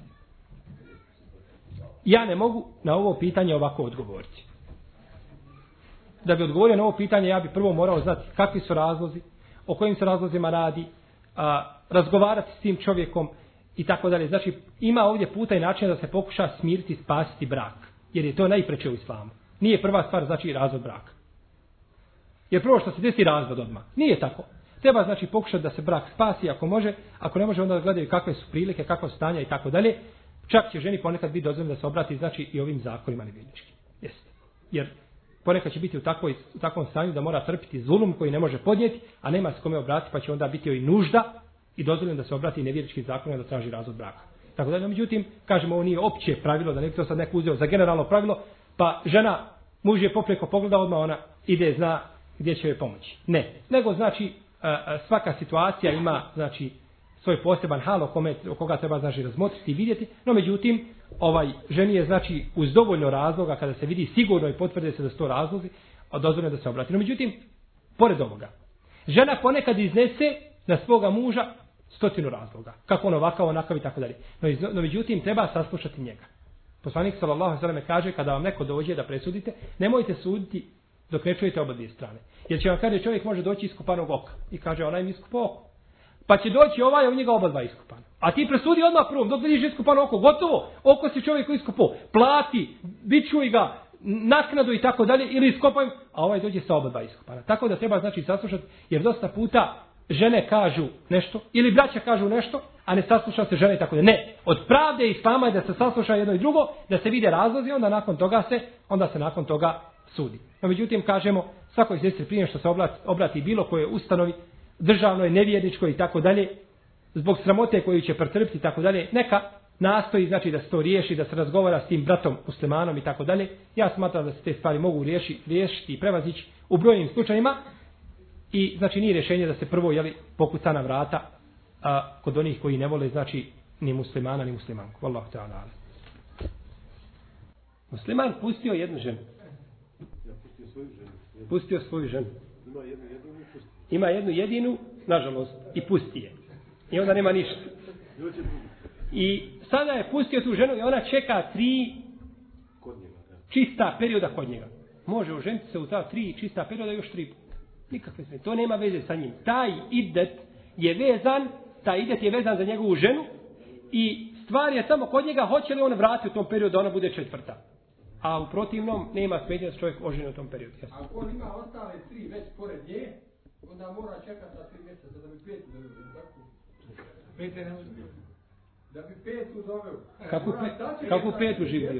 S6: Ja ne mogu na ovo pitanje ovako odgovoriti. Da bi odgovorio na ovo pitanje, ja bi prvo morao znati kakvi su razlozi, o kojim se razlozima radi, a, razgovarati s tim čovjekom i tako dalje. Znači, ima ovdje puta i načina da se pokuša smiriti i spasiti brak. Jer je to najpreče u islamu. Nije prva stvar, znači, razvod braka. Jer prvo što se desi razvod odmah. Nije tako. Treba, znači, pokušati da se brak spasi ako može, ako ne može, onda gledaju kakve su prilike, kakva su stanja i tako dalje. Čak će ženi ponekad biti dozvoljeno da se obrati, znači, i ovim zakonima nevjerničkim. Jeste. Jer ponekad će biti u, takvoj, u takvom stanju da mora trpiti zulum koji ne može podnijeti, a nema s kome obratiti, pa će onda biti joj nužda i dozvoljeno da se obrati nevjerničkim zakonima da traži razvod braka. Tako da, međutim, kažemo, ovo nije opće pravilo, da neko to sad neko uzeo za generalno pravilo, pa žena, muž je popreko pogleda, odmah ona ide, zna gdje će joj pomoći. Ne. Nego, znači, svaka situacija ima, znači, svoj poseban hal o, kome, o koga treba, znači, razmotriti i vidjeti, no međutim, ovaj ženi je, znači, uz dovoljno razloga, kada se vidi sigurno i potvrde se da su to razlozi, dozvoljeno da se obrati. No međutim, pored ovoga, žena ponekad iznese na svoga muža stotinu razloga. Kako on ovakav, onakav i tako dalje. No, no međutim, treba saslušati njega. Poslanik sallallahu alejhi ve selleme kaže, kada vam neko dođe da presudite, nemojte suditi dok ne čujete oba dvije strane. Jer će vam, kaže, čovjek može doći iskupanog oka. I kaže, onaj mi iskupao oko. Pa će doći ovaj, a u njega oba dva iskupana. A ti presudi odmah prvom, dok vidiš iskupano oko, gotovo, oko si čovjeku iskupao, plati, bičuj ga, naknadu i tako dalje, ili iskopaju, a ovaj dođe sa oba dva iskupana. Tako da treba, znači, saslušati, jer dosta puta žene kažu nešto, ili braća kažu nešto, a ne sasluša se žene i tako da. Ne, od pravde i islama je da se sasluša jedno i drugo, da se vide razlozi, onda nakon toga se, onda se nakon toga sudi. No međutim kažemo svakoj sestri prije što se obrati, obrati bilo koje ustanovi, državnoj, nevjerničkoj i tako dalje, zbog sramote koju će pretrpiti i tako dalje, neka nastoji znači da se to riješi, da se razgovara s tim bratom muslimanom i tako dalje. Ja smatram da se te stvari mogu riješi, riješiti i prevazići u brojnim slučajima i znači nije rješenje da se prvo jeli, pokuca na vrata a, kod onih koji ne vole znači ni muslimana ni muslimanku. Wallahu ta'ala. Musliman pustio jednu ženu. Pustio svoju ženu. Ima jednu jedinu, nažalost, i pusti je. I onda nema ništa. I sada je pustio tu ženu i ona čeka tri čista perioda kod njega. Može oženiti se u ta tri čista perioda još tri puta. Nikakve sve. To nema veze sa njim. Taj idet je vezan, taj idet je vezan za njegovu ženu i stvar je samo kod njega hoće li on vratiti u tom periodu da ona bude četvrta. A u protivnom nema smetnje da se čovjek oženi u tom periodu. Jasno.
S7: Ako on ima ostale tri već pored nje, onda mora čekati na tri mjeseca da bi pet doveo. Tako? Pet je ne uspio. Da bi petu doveo.
S6: Kako, pe, kako petu živio?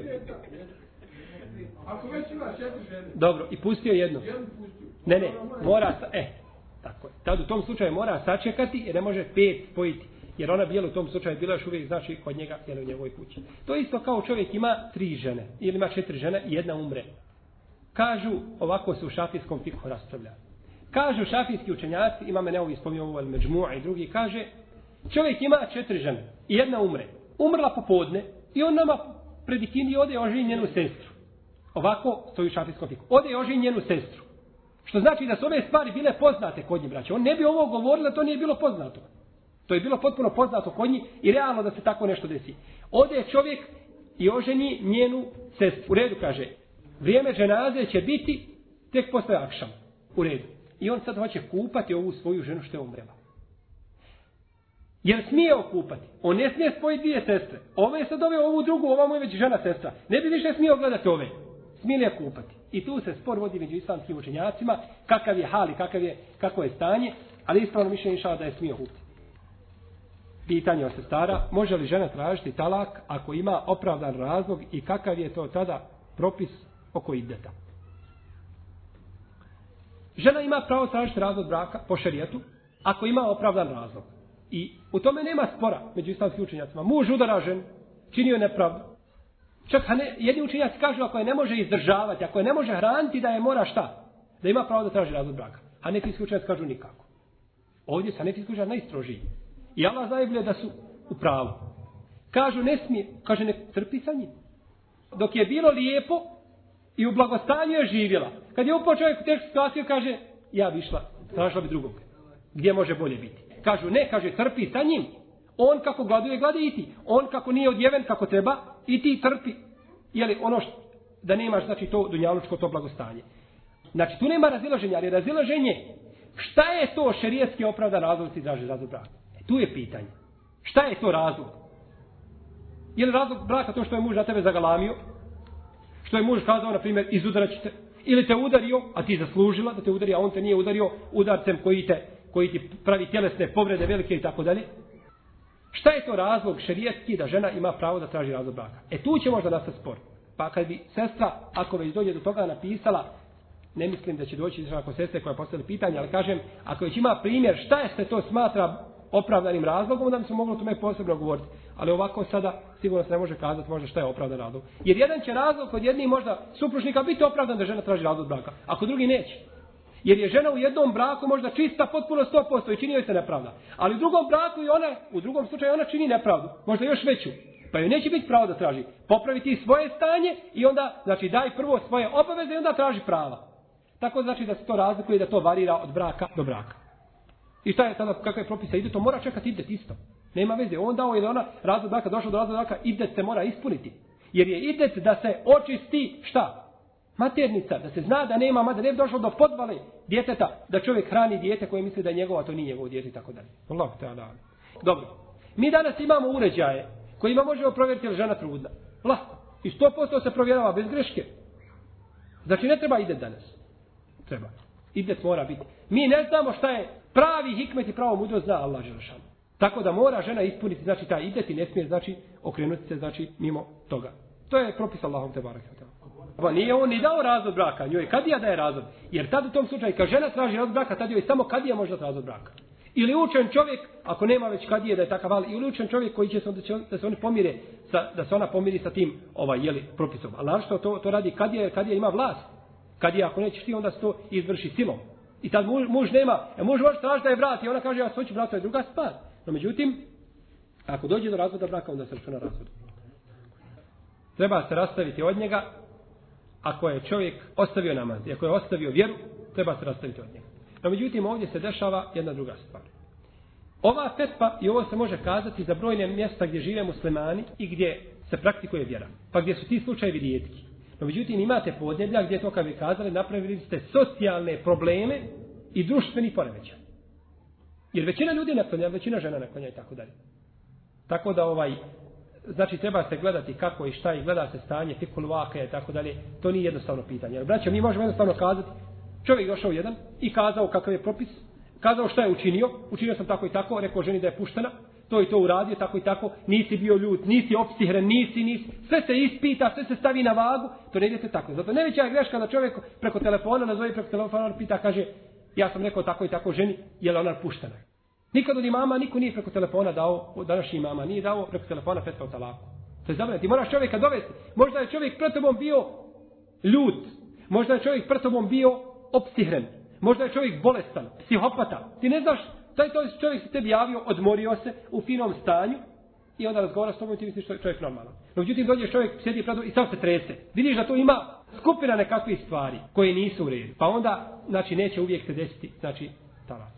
S7: Ako već ima četiri žene.
S6: Dobro, i pustio jednu.
S7: Jednu pustio.
S6: Ne, ne, mora, e, tako je. Tad u tom slučaju mora sačekati jer ne može pet spojiti. Jer ona bila u tom slučaju bila još uvijek znači kod njega ili u njegovoj kući. To isto kao čovjek ima tri žene ili ima četiri žene i jedna umre. Kažu, ovako se u šafijskom fikhu raspravlja. Kažu šafijski učenjaci, imame Neovi spominjao ovo Al-Međmu'a i drugi, kaže čovjek ima četiri žene i jedna umre. Umrla popodne i on nama pred ikindi ode i oženi njenu sestru. Ovako stoji u šafijskom fikhu. Ode i oženi njenu sestru. Što znači da su ove stvari bile poznate kod njih, braće. On ne bi ovo govorila, to nije bilo poznato. To je bilo potpuno poznato kod njih i realno da se tako nešto desi. Ode čovjek i oženi njenu sestru. U redu, kaže, vrijeme dženaze će biti tek posle akšama. U redu. I on sad hoće kupati ovu svoju ženu što je umrela. Jer smije okupati. On ne smije spojiti dvije sestre. Ove je sad doveo ovu drugu, ova mu je već žena sestra. Ne bi više smio gledati ove. Smije li kupati. I tu se spor vodi među islamskim učenjacima, kakav je hal i kakav je, kako je stanje, ali ispravno mišljenje inšala da je smio kupiti. Pitanje od sestara, može li žena tražiti talak ako ima opravdan razlog i kakav je to tada propis oko ideta? Žena ima pravo tražiti razlog braka po šerijetu ako ima opravdan razlog. I u tome nema spora među islamskim učenjacima. Muž udara ženu, čini joj nepravdu. Čak ne, jedni učenjaci kažu ako je ne može izdržavati, ako je ne može hraniti da je mora šta? Da ima pravo da traži razlog braka. A neki učenjaci kažu nikako. Ovdje sa neki učenjaci najstrožiji. I Allah najbolje da su u pravu. Kažu ne smije, kaže ne trpi sa njim. Dok je bilo lijepo i u blagostanju je živjela. Kad je upao čovjek u tešku situaciju, kaže ja bi išla, tražila bi drugog. Gdje može bolje biti? Kažu ne, kaže trpi sa njim. On kako gladuje, gladi i ti. On kako nije odjeven kako treba, i ti trpi. Jeli ono što, da nemaš znači to dunjalučko to blagostanje. Znači tu nema razilaženja, ali razilaženje šta je to šerijetski opravdan razlog ti traži razlog braka? E, tu je pitanje. Šta je to razlog? Je li razlog braka to što je muž na tebe zagalamio? Što je muž kazao, na primjer, izudarat ćete? Ili te udario, a ti zaslužila da te udari, a on te nije udario udarcem koji, te, koji ti pravi tjelesne povrede velike i tako dalje? Šta je to razlog šerijetski da žena ima pravo da traži razlog braka? E tu će možda nastati spor. Pa kad bi sestra, ako već dođe do toga, napisala, ne mislim da će doći ako sestre koja postavili pitanje, ali kažem, ako već ima primjer šta je se to smatra opravdanim razlogom, onda bi se moglo tome posebno govoriti. Ali ovako sada sigurno se ne može kazati možda šta je opravdan razlog. Jer jedan će razlog kod jednih možda supružnika biti opravdan da žena traži razlog braka, ako drugi neće. Jer je žena u jednom braku možda čista potpuno sto posto i čini joj se nepravda. Ali u drugom braku i ona, u drugom slučaju ona čini nepravdu, možda još veću. Pa joj neće biti pravo da traži. Popraviti svoje stanje i onda, znači daj prvo svoje obaveze i onda traži prava. Tako znači da se to razlikuje, da to varira od braka do braka. I šta je tada, kakve propise ide, to mora čekati idet isto. Nema veze, on dao ili ona razlog braka, došao do razloga braka, idet se mora ispuniti. Jer je idet da se očisti šta? Maternica, da se zna da nema, da ne bi došlo do podvale djeteta, da čovjek hrani dijete koje misli da je njegovo, a to nije njegovo dijete i tako dalje. Allah te da. Dobro. Mi danas imamo uređaje kojima možemo provjeriti je li žena trudna. Lako. I sto posto se provjerava bez greške. Znači ne treba idet danas. Treba. Idet mora biti. Mi ne znamo šta je pravi hikmet i pravo mudrost, zna Allah dželešanu. Tako da mora žena ispuniti, znači taj idet i ne smije znači okrenuti se znači mimo toga. To je propis Allahom te barek. Pa nije on ni dao razvod braka, njoj kadija daje razvod. Jer tad u tom slučaju, kad žena traži razvod braka, tad joj samo kadija može dati razvod braka. Ili učen čovjek, ako nema već kadije da je takav, ali ili učen čovjek koji će se, da, će, da se oni pomire, sa, da se ona pomiri sa tim ovaj, jeli, propisom. Ali naravno to, to radi kadija, jer kadija ima vlast. Kadija, ako nećeš ti, onda se to izvrši silom. I tad muž, muž nema, e, muž može traži da je vrati, ona kaže ja se hoću vratiti, to je druga stvar. No međutim, ako dođe do razvoda braka, onda se računa razvod. Treba se rastaviti od njega, ako je čovjek ostavio namaz, i ako je ostavio vjeru, treba se rastaviti od njega. No međutim, ovdje se dešava jedna druga stvar. Ova fetva, i ovo se može kazati za brojne mjesta gdje žive muslimani i gdje se praktikuje vjera, pa gdje su ti slučajevi rijetki. No međutim, imate podneblja gdje to, kad bi kazali, napravili ste socijalne probleme i društveni poremećaj. Jer većina ljudi naklanja, većina žena naklanja i tako dalje. Tako da ovaj, znači treba se gledati kako i šta i gleda se stanje, fikul vaka i tako dalje. To nije jednostavno pitanje. Jer braćo, mi možemo jednostavno kazati, čovjek došao jedan i kazao kakav je propis, kazao šta je učinio, učinio sam tako i tako, rekao ženi da je puštena, to i to uradio, tako i tako, nisi bio ljut, nisi opstihren, nisi, nisi, sve se ispita, sve se stavi na vagu, to ne idete tako. Zato najveća je greška da čovjek preko telefona, nazove preko telefona, pita, kaže, ja sam rekao tako i tako ženi, je li ona puštena? Nikad od imama, niko nije preko telefona dao, od današnjih imama, nije dao preko telefona fetva o talaku. To je zabranjeno. Ti moraš čovjeka dovesti. Možda je čovjek pred tobom bio ljut, možda je čovjek pred tobom bio opstihren, možda je čovjek bolestan, psihopata. Ti ne znaš, taj to čovjek se tebi javio, odmorio se u finom stanju i onda razgovara s tobom i ti misliš što je čovjek normalan. No međutim dođe čovjek, sjedi pred tobom i sam se trese. Vidiš da tu ima skupina nekakvih stvari koje nisu u redu. Pa onda, znači, neće uvijek se desiti, znači, talak.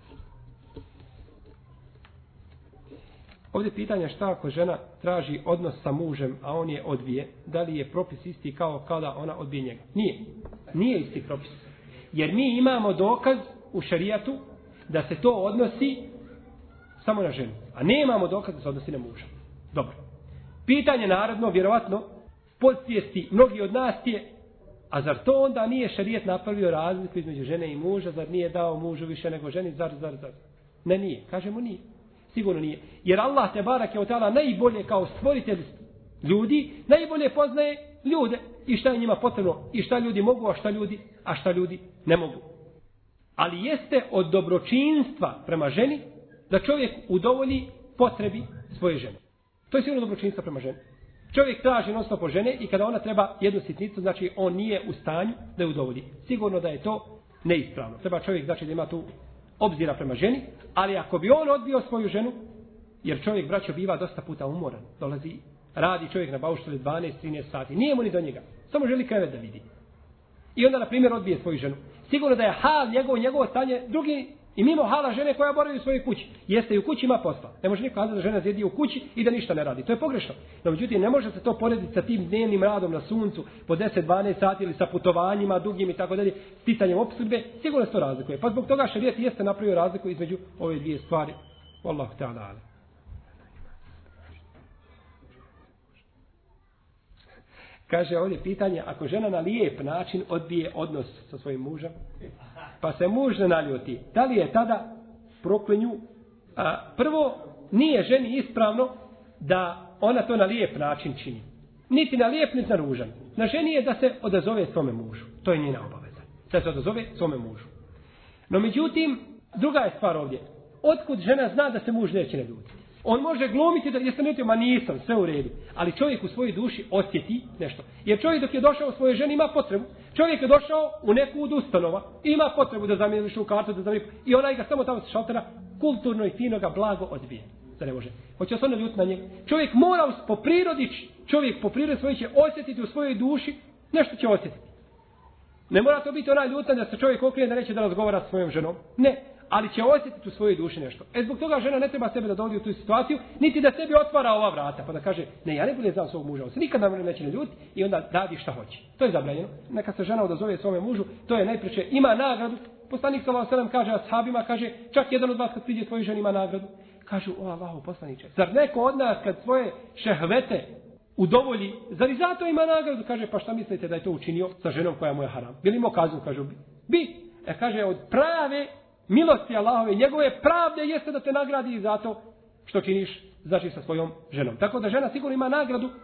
S6: Ovdje pitanje šta ako žena traži odnos sa mužem, a on je odbije, da li je propis isti kao kada ona odbije njega? Nije. Nije isti propis. Jer mi imamo dokaz u šerijatu da se to odnosi samo na ženu. A ne imamo dokaz da se odnosi na muža. Dobro. Pitanje narodno, vjerovatno, podsvijesti mnogi od nas je, a zar to onda nije šerijat napravio razliku između žene i muža, zar nije dao mužu više nego ženi, zar, zar, zar. Ne, nije. Kažemo nije. Sigurno nije. Jer Allah te barake od ta'ala najbolje kao stvoritelj ljudi, najbolje poznaje ljude i šta je njima potrebno i šta ljudi mogu, a šta ljudi, a šta ljudi ne mogu. Ali jeste od dobročinstva prema ženi da čovjek udovolji potrebi svoje žene. To je sigurno dobročinstvo prema ženi. Čovjek traži non-stop po žene i kada ona treba jednu sitnicu, znači on nije u stanju da je udovolji. Sigurno da je to neispravno. Treba čovjek znači da ima tu obzira prema ženi, ali ako bi on odbio svoju ženu, jer čovjek, braćo, biva dosta puta umoran, dolazi, radi čovjek na baušteli dvanaest trinaest sati, nije mu ni do njega, samo želi krevet da vidi. I onda, na primjer, odbije svoju ženu. Sigurno da je hal njegovo, njegovo stanje drugi i mimo hala žene koja boravi u svojoj kući. Jeste i u kući ima posla. Ne može niko kazati da žena sjedi u kući i da ništa ne radi. To je pogrešno. No, međutim, ne može se to porediti sa tim dnevnim radom na suncu po deset dvanaest sati ili sa putovanjima dugim i tako dalje, sticanjem opskrbe. Sigurno se to razlikuje. Pa zbog toga šerijat jeste napravio razliku između ove dvije stvari. Wallahu ta'ala alim. Kaže ovdje pitanje, ako žena na lijep način odbije odnos sa svojim mužem, pa se muž ne naljuti, da li je tada proklinju? A, prvo, nije ženi ispravno da ona to na lijep način čini. Niti na lijep, niti na ružan. Na ženi je da se odazove svome mužu. To je njena obaveza. Da se odazove svome mužu. No međutim, druga je stvar ovdje. Otkud žena zna da se muž neće ne ljutiti? On može glumiti da jeste netio, ma nisam, sve u redu. Ali čovjek u svojoj duši osjeti nešto. Jer čovjek dok je došao u svoje ženi ima potrebu. Čovjek je došao u neku od ustanova, ima potrebu da zamijeliš u kartu, da zamijeliš. I onaj ga samo tamo sa šaltera kulturno i fino ga blago odbije. Da ne može. Hoće se ono ljuti na njega. Čovjek mora po prirodi, čovjek po prirodi svoje će osjetiti u svojoj duši, nešto će osjetiti. Ne mora to biti onaj ljutan da se čovjek okrije da neće da razgovara s svojom ženom. Ne. Ali će osjetiti u svojoj duši nešto. E zbog toga žena ne treba sebe da dovodi u tu situaciju, niti da sebi otvara ova vrata, pa da kaže, ne, ja ne budem znam svog muža, on se nikad na mene neće ne ljuti i onda radi šta hoće. To je zabranjeno. Neka se žena odazove svome mužu, to je najpreče, ima nagradu. Poslanik sallallahu alejhi ve sellem kaže ashabima, kaže, čak jedan od vas kad priđe tvoj ženi ima nagradu. Kažu, o Allahu poslaniče, zar neko od nas kad svoje šehvete udovolji, zar i zato ima nagradu? Kaže, pa šta mislite da je to učinio sa ženom koja mu je haram? Bili imao kaznu, kažu, bi. E kaže, od prave milosti Allahove, njegove pravde jeste da te nagradi za to što činiš, znači sa svojom ženom. Tako da žena sigurno ima nagradu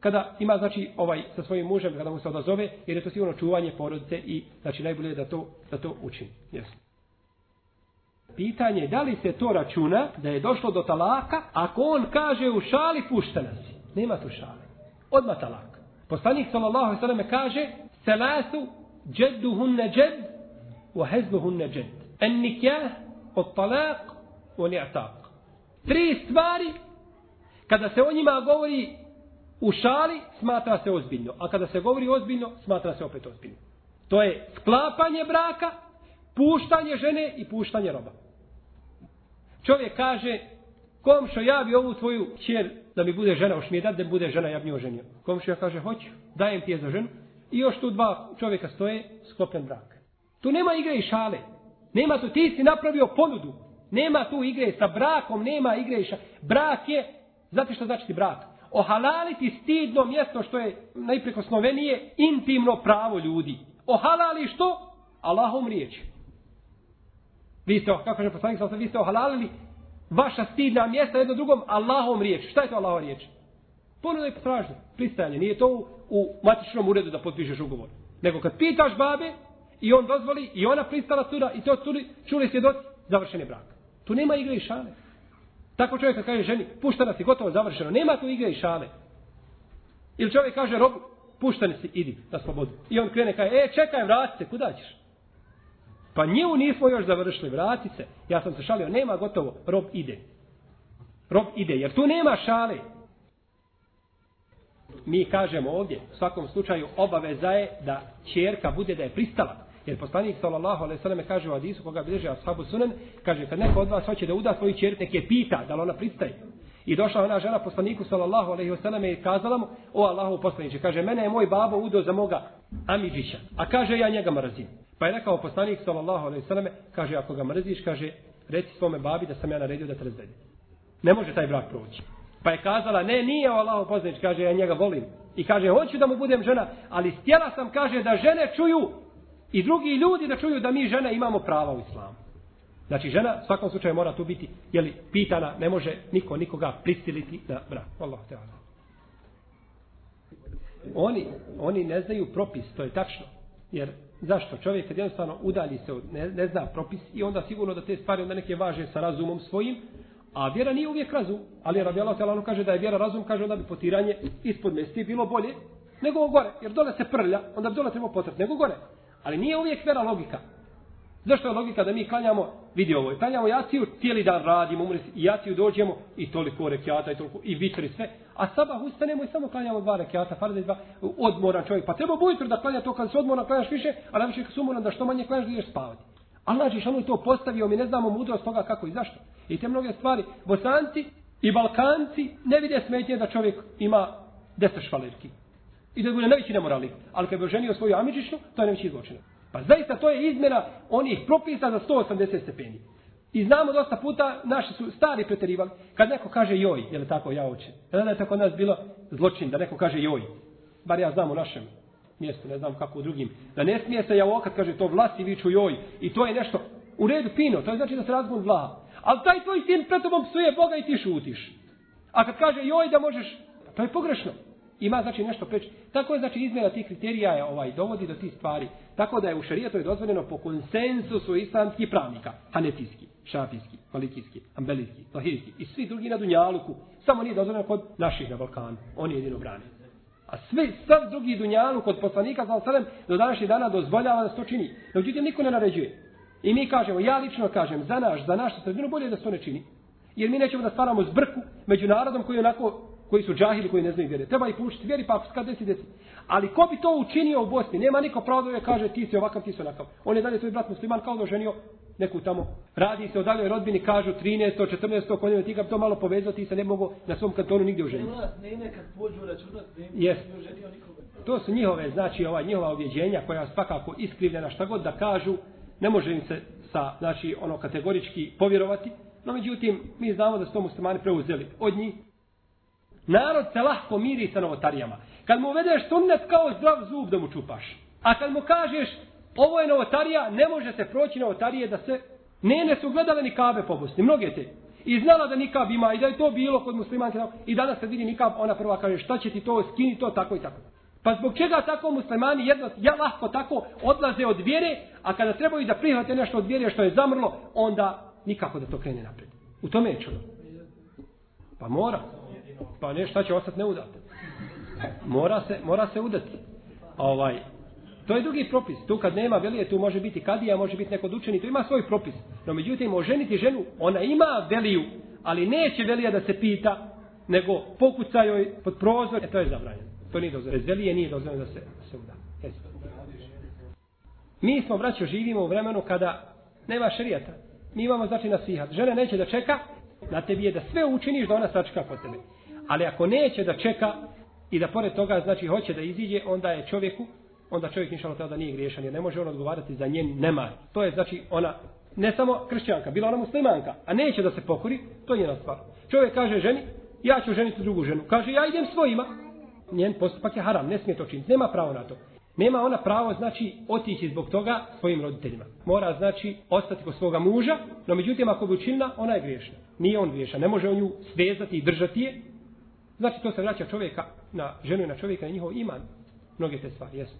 S6: kada ima znači ovaj sa svojim mužem kada mu se odazove, jer je to sigurno čuvanje porodice i znači najbolje je da to da to učini. Jeste. Pitanje je da li se to računa da je došlo do talaka ako on kaže u šali puštena si. Nema tu šale. Odmah talak. Poslanik sallallahu alejhi ve sellem kaže: "Salasu jadduhunna jadd wa hazluhunna jadd. An-nikah, at-talaq wa al-i'taq." Tri stvari kada se o njima govori u šali smatra se ozbiljno, a kada se govori ozbiljno smatra se opet ozbiljno. To je sklapanje braka, puštanje žene i puštanje roba. Čovjek kaže: "Komšo, ja bi ovu tvoju kćer da mi bude žena, hoš mi je dat da mi bude žena, ja bi nju oženio." Komšija kaže: "Hoću, dajem ti je za ženu." I još tu dva čovjeka stoje, sklopljen brak. Tu nema igre i šale. Nema tu, ti si napravio ponudu. Nema tu igre sa brakom, nema igre i šale. Brak je, znate što znači brak? Ohalaliti stidno mjesto što je najprikosnovenije intimno pravo ljudi. Ohalali što? Allahom riječi. Vi ste, kako kaže poslanik, vi ste ohalalili vaša stidna mjesta jedno drugom Allahom riječi. Šta je to Allahom riječi? Ponuda i potražnja, pristajanje. Nije to u, u matičnom uredu da potpišeš ugovor. Nego kad pitaš babe i on dozvoli i ona pristala tuda i to čuli, čuli svjedoci, završen je brak. Tu nema igre i šale. Tako čovjek kad kaže ženi, puštena si, gotovo, završeno. Nema tu igre i šale. Ili čovjek kaže robu, pušteni si, idi na slobodu. I on krene kaže, e, čekaj, vrati se, kuda ćeš? Pa nju nismo još završili, vrati se. Ja sam se šalio, nema, gotovo, rob ide. Rob ide, jer tu nema šale. Mi kažemo ovdje, u svakom slučaju, obaveza je da ćerka bude da je pristala. Jer poslanik sallallahu alejhi ve selleme kaže u hadisu koga bilježi ashabu sunan, kaže kad neko od vas hoće da uda svoju ćerku, nek je pita da li ona pristaje. I došla ona žena poslaniku sallallahu alejhi ve selleme i kazala mu: "O Allahov poslanice, kaže mene je moj babo udao za moga amidžića, a kaže ja njega mrzim." Pa je rekao poslanik sallallahu alejhi ve selleme, kaže ako ga mrziš, kaže reci svome babi da sam ja naredio da te razvede. Ne može taj brak proći. Pa je kazala: "Ne, nije o Allahov poslanice, kaže ja njega volim." I kaže hoću da mu budem žena, ali htjela sam, kaže, da žene čuju i drugi ljudi da čuju da mi žene imamo prava u islamu. Znači žena u svakom slučaju mora tu biti, jeli, pitana, ne može niko nikoga prisiliti na brak. Allahu te ala. Oni, oni ne znaju propis, to je tačno. Jer zašto? Čovjek kad jednostavno udalji se, od, ne, ne zna propis i onda sigurno da te stvari onda neke važe sa razumom svojim, a vjera nije uvijek razum. Ali radijallahu ta'ala kaže da je vjera razum, kaže onda bi potiranje ispod mesti bilo bolje nego gore. Jer dole se prlja, onda bi dole trebao potrati nego gore. Ali nije uvijek vjera logika. Zašto je logika da mi klanjamo, vidi ovo, klanjamo jaciju, cijeli dan radimo, umri i jaciju dođemo i toliko rekiata i toliko, i vitri sve, a sabah ustanemo i samo klanjamo dva rekiata, farze i dva, odmoran čovjek, pa treba ujutro da klanja to kad se odmoran klanjaš više, a na više kad se umoran da što manje klanjaš da ideš spavati. Allah je ono to postavio, mi ne znamo mudrost toga kako i zašto. I te mnoge stvari, Bosanci i Balkanci ne vide smetnje da čovjek ima deset švalerki. I da bude najveći nemoralnik. Ali kad bi oženio svoju amidžićnu, to je najveći zločin. Pa zaista to je izmjena onih propisa za sto osamdeset stepeni. I znamo dosta puta, naši su stari preterivali, kad neko kaže joj, je li tako ja hoće. Kada je to kod nas bilo zločin, da neko kaže joj. Bar ja znam u našem mjestu, ne znam kako u drugim. Da ne smije se ja kad kaže to vlasi viču joj. I to je nešto u redu fino, to je znači da se razgun zla. Ali taj tvoj sin pred tobom psuje Boga i ti šutiš. A kad kaže joj da možeš, to je pogrešno. Ima znači nešto preći. Tako je znači izmjena tih kriterija je ovaj dovodi do tih stvari. Tako da je u šerijetu je dozvoljeno po konsensusu islamskih pravnika, hanefijski, šafijski, malikijski, ambelijski, lahirijski i svi drugi na dunjaluku. Samo nije dozvoljeno kod naših na Balkanu. Oni jedino brane. A svi sav drugi dunjaluk kod poslanika sallallahu alejhi ve sellem do današnjeg dana dozvoljava da se to čini. No međutim niko ne naređuje. I mi kažemo, ja lično kažem, za naš, za našu sredinu bolje da se to ne čini. Jer mi nećemo da stvaramo zbrku među narodom koji onako koji su džahili, koji ne znaju vjere. Treba ih poučiti vjeri, pa ako se kad desi, desi. Ali ko bi to učinio u Bosni? Nema niko pravo da kaže ti si ovakav, ti si onakav. On je dalje tvoj brat musliman kao da oženio neku tamo. Radi se o daljoj rodbini, kažu trinaesto, četrnaesto, konjene ti ga to malo povezao, ti se ne mogu na svom kantonu nigdje oženiti.
S8: Ne, ne, kad pođu računat, ne,
S6: yes.
S8: ne oženio nikoga.
S6: To su njihove, znači ova njihova objeđenja koja su svakako iskrivljena, šta god da kažu, ne može im se sa, znači, ono kategorički povjerovati. No međutim, mi znamo da su to muslimani preuzeli od njih. Narod se lahko miri sa novotarijama. Kad mu uvedeš sunnet kao zdrav zub da mu čupaš. A kad mu kažeš ovo je novotarija, ne može se proći novotarije da se... Nene su gledale ni kabe po Bosni, mnoge te. I znala da nikab ima i da je to bilo kod muslimanke. I danas kad vidi nikab, ona prva kaže šta će ti to, skini to, tako i tako. Pa zbog čega tako muslimani jedno, ja lahko tako odlaze od vjere, a kada trebaju da prihvate nešto od vjere što je zamrlo, onda nikako da to krene naprijed. U tome je čudo. Pa mora. Pa ne, šta će ostati neudati. Mora se, mora se udati. Ovaj, to je drugi propis. Tu kad nema velije, tu može biti kadija, može biti neko učeni, to ima svoj propis. No međutim, oženiti ženu, ona ima veliju, ali neće velija da se pita, nego pokuca joj pod prozor, e to je zabranjeno. To nije dozvoljeno. Bez velije nije dozvoljeno da se, da se uda. Jesi. Mi smo, braćo, živimo u vremenu kada nema šerijata. Mi imamo znači nasihat. Žena neće da čeka, na tebi je da sve učiniš da ona sačeka kod tebe. Ali ako neće da čeka i da pored toga znači hoće da iziđe, onda je čovjeku, onda čovjek inšallah da nije griješan, jer ne može on odgovarati za njen nemar. To je znači ona, ne samo kršćanka, bila ona muslimanka, a neće da se pokori, to je njena stvar. Čovjek kaže ženi, ja ću ženiti drugu ženu. Kaže, ja idem svojima. Njen postupak je haram, ne smije to činiti, nema pravo na to. Nema ona pravo, znači, otići zbog toga svojim roditeljima. Mora, znači, ostati kod svoga muža, no međutim, ako bi učinila, ona je griješna. Nije on griješan, ne može on nju svezati i držati je. Znači, to se vraća čovjeka na ženu i na čovjeka, na njihov iman. Mnoge te stvari, jesu.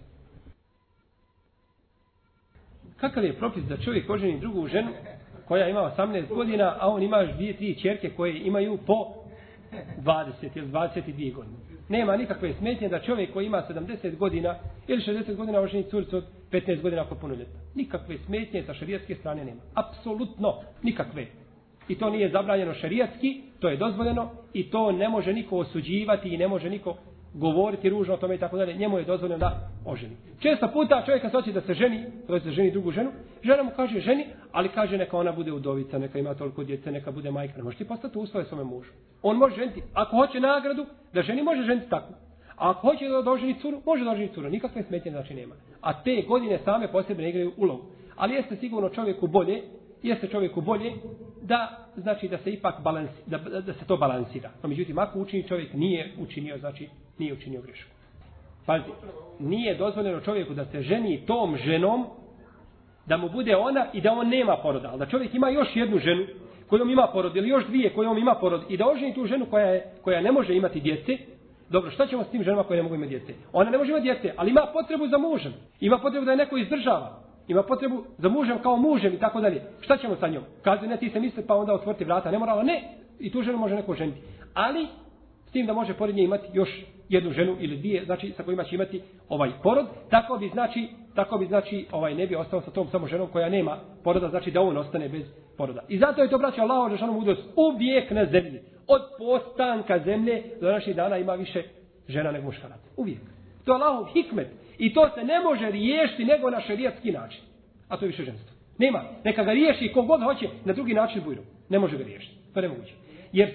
S6: Kakav je propis da čovjek oženi drugu ženu koja ima osamnaest godina, a on ima dvije, tri ćerke koje imaju po dvadeset ili dvadeset dvije godine. Nema nikakve smetnje da čovjek koji ima sedamdeset godina ili šezdeset godina oženi curicu od petnaest godina ako punoljetna. Nikakve smetnje sa šerijatske strane nema. Apsolutno nikakve. I to nije zabranjeno šerijatski, to je dozvoljeno i to ne može niko osuđivati i ne može niko govoriti ružno o tome i tako dalje. Njemu je dozvoljeno da oženi. Često puta čovjek kad hoće da se ženi, da se ženi drugu ženu, žena mu kaže ženi, ali kaže neka ona bude udovica, neka ima toliko djece, neka bude majka. Ne može ti postati uslove svome mužu. On može ženiti. Ako hoće nagradu, da ženi može ženiti tako. A ako hoće da oženi curu, može da oženi curu. Nikakve smetnje znači nema. A te godine same posebno igraju ulogu. Ali jeste sigurno čovjeku bolje, jeste čovjeku bolje da znači da se ipak balansi, da, da se to balansira. No međutim, ako učini čovjek nije učinio, znači nije učinio grešku. Pazi, nije dozvoljeno čovjeku da se ženi tom ženom, da mu bude ona i da on nema poroda. Ali da čovjek ima još jednu ženu kojom ima porod ili još dvije kojom ima porod i da oženi tu ženu koja, je, koja ne može imati djece. Dobro, šta ćemo s tim ženama koje ne mogu imati djece? Ona ne može imati djece, ali ima potrebu za mužem. Ima potrebu da je neko izdržava. Ima potrebu za mužem kao mužem i tako dalje. Šta ćemo sa njom? Kaže, ne, ti se misli pa onda otvoriti vrata. Ne morala, ne. I tu ženu može neko ženiti. Ali, s tim da može pored nje imati još jednu ženu ili dvije, znači sa kojima će imati ovaj porod, tako bi znači, tako bi znači ovaj ne bi ostao sa tom samo ženom koja nema poroda, znači da on ostane bez poroda. I zato je to, braćo, Allahov dželešanu mudrost uvijek na zemlji. Od postanka zemlje do današnjih dana ima više žena nego muškaraca. Uvijek. To je Allahov hikmet. I to se ne može riješiti nego na šerijatski način. A to je više ženstvo. Nema. Neka ga riješi kogod hoće na drugi način bujru. Ne može ga riješiti. To ne moguće. Jer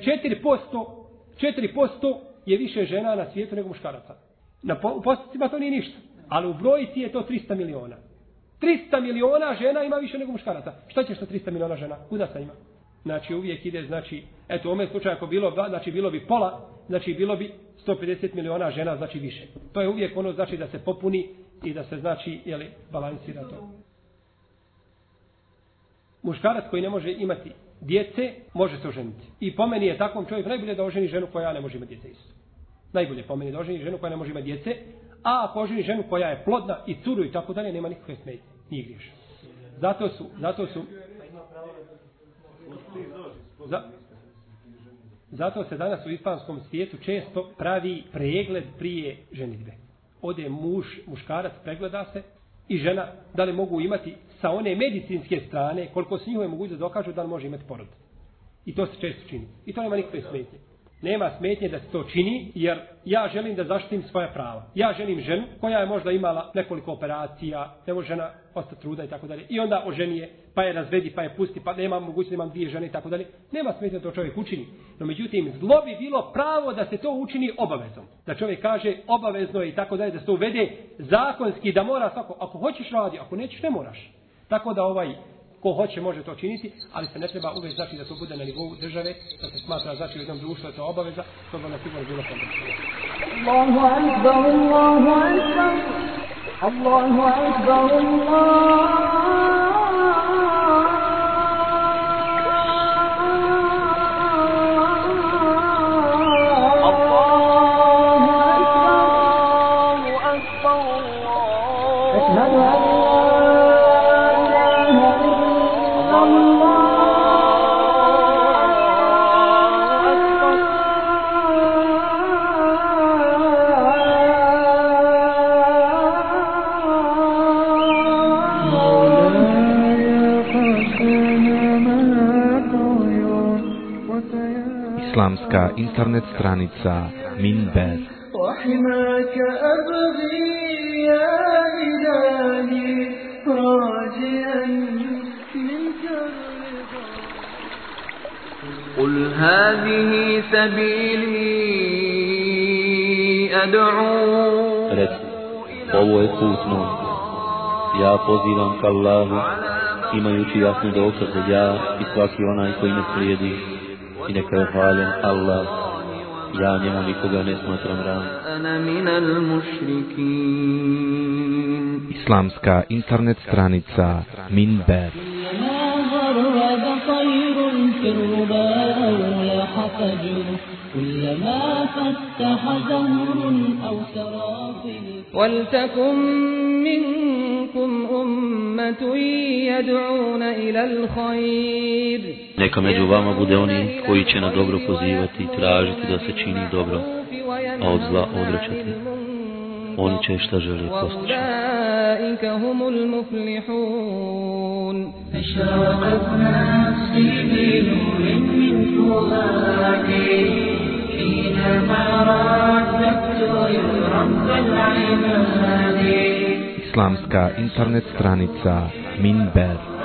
S6: četiri posto je više žena na svijetu nego muškaraca. Na po, u postupcima to nije ništa. Ali u brojici je to tristo miliona. tristo miliona žena ima više nego muškaraca. Šta ćeš sa tristo miliona žena? Kuda sa ima? Znači uvijek ide, znači, eto u ovom slučaju ako bilo, znači bilo bi pola, znači bilo bi sto pedeset miliona žena, znači više. To je uvijek ono, znači da se popuni i da se, znači, jeli, balansira to. Muškarac koji ne može imati djece, može se oženiti. I po meni je takvom čovjek najbolje da oženi ženu koja ne može imati djece isto. Najbolje po meni da oženi ženu koja ne može imati djece, a ako oženi ženu koja je plodna i curu i tako dalje, nema nikakve smetnje. Nije griješno. Zato su, zato su, za, zato se danas u islamskom svijetu često pravi pregled prije ženitbe. Ode muž, muškarac, pregleda se i žena, da li mogu imati sa one medicinske strane, koliko se njihove moguće da dokažu da li može imati porod. I to se često čini. I to nema nikakve smetnje. Nema smetnje da se to čini, jer ja želim da zaštitim svoja prava. Ja želim ženu koja je možda imala nekoliko operacija, ne može žena ostati truda i tako dalje. I onda oženi je, pa je razvedi, pa je pusti, pa nema mogućnosti da imam dvije žene i tako dalje. Nema smetnje da to čovjek učini. No međutim, zlo bi bilo pravo da se to učini obavezom. Da čovjek kaže obavezno je i tako dalje, da se to uvede zakonski, da mora svako. Ako hoćeš radi, ako nećeš ne moraš. Tako da ovaj ko hoće može to činiti, ali se ne treba uvijek znači da to bude na nivou države, da se smatra znači u jednom društvu da je to obaveza, to bi na sigurno bilo pomoći.
S1: Allahu akbar, Allahu akbar, Allahu akbar,
S2: Islamska internet stranica Minber.
S1: وحماك أبغي يا إلهي راجيا منك الرضا.
S3: قل هذه سبيلي أدعو.
S4: Reci, ovo je put moj. Ja pozivam ka Allahu, imajući jasne dokaze, ja i svaki onaj koji me slijedi, i neka je hvaljen Allah. Ja njemu nikoga ne smatram ravnim.
S2: Islamska internet stranica Minber.
S5: ولتكن منكم أمة يدعون إلى الخير.
S4: Neka među vama bude oni koji će na dobro pozivati i tražiti da se čini dobro, a od zla odvraćati. Oni će šta žele postići.
S5: وأولئك هم المفلحون.
S1: أشرقت نفسي بنور من فؤادي حينما رددت يا رب العباد.
S2: Islamska internet stranica Minber.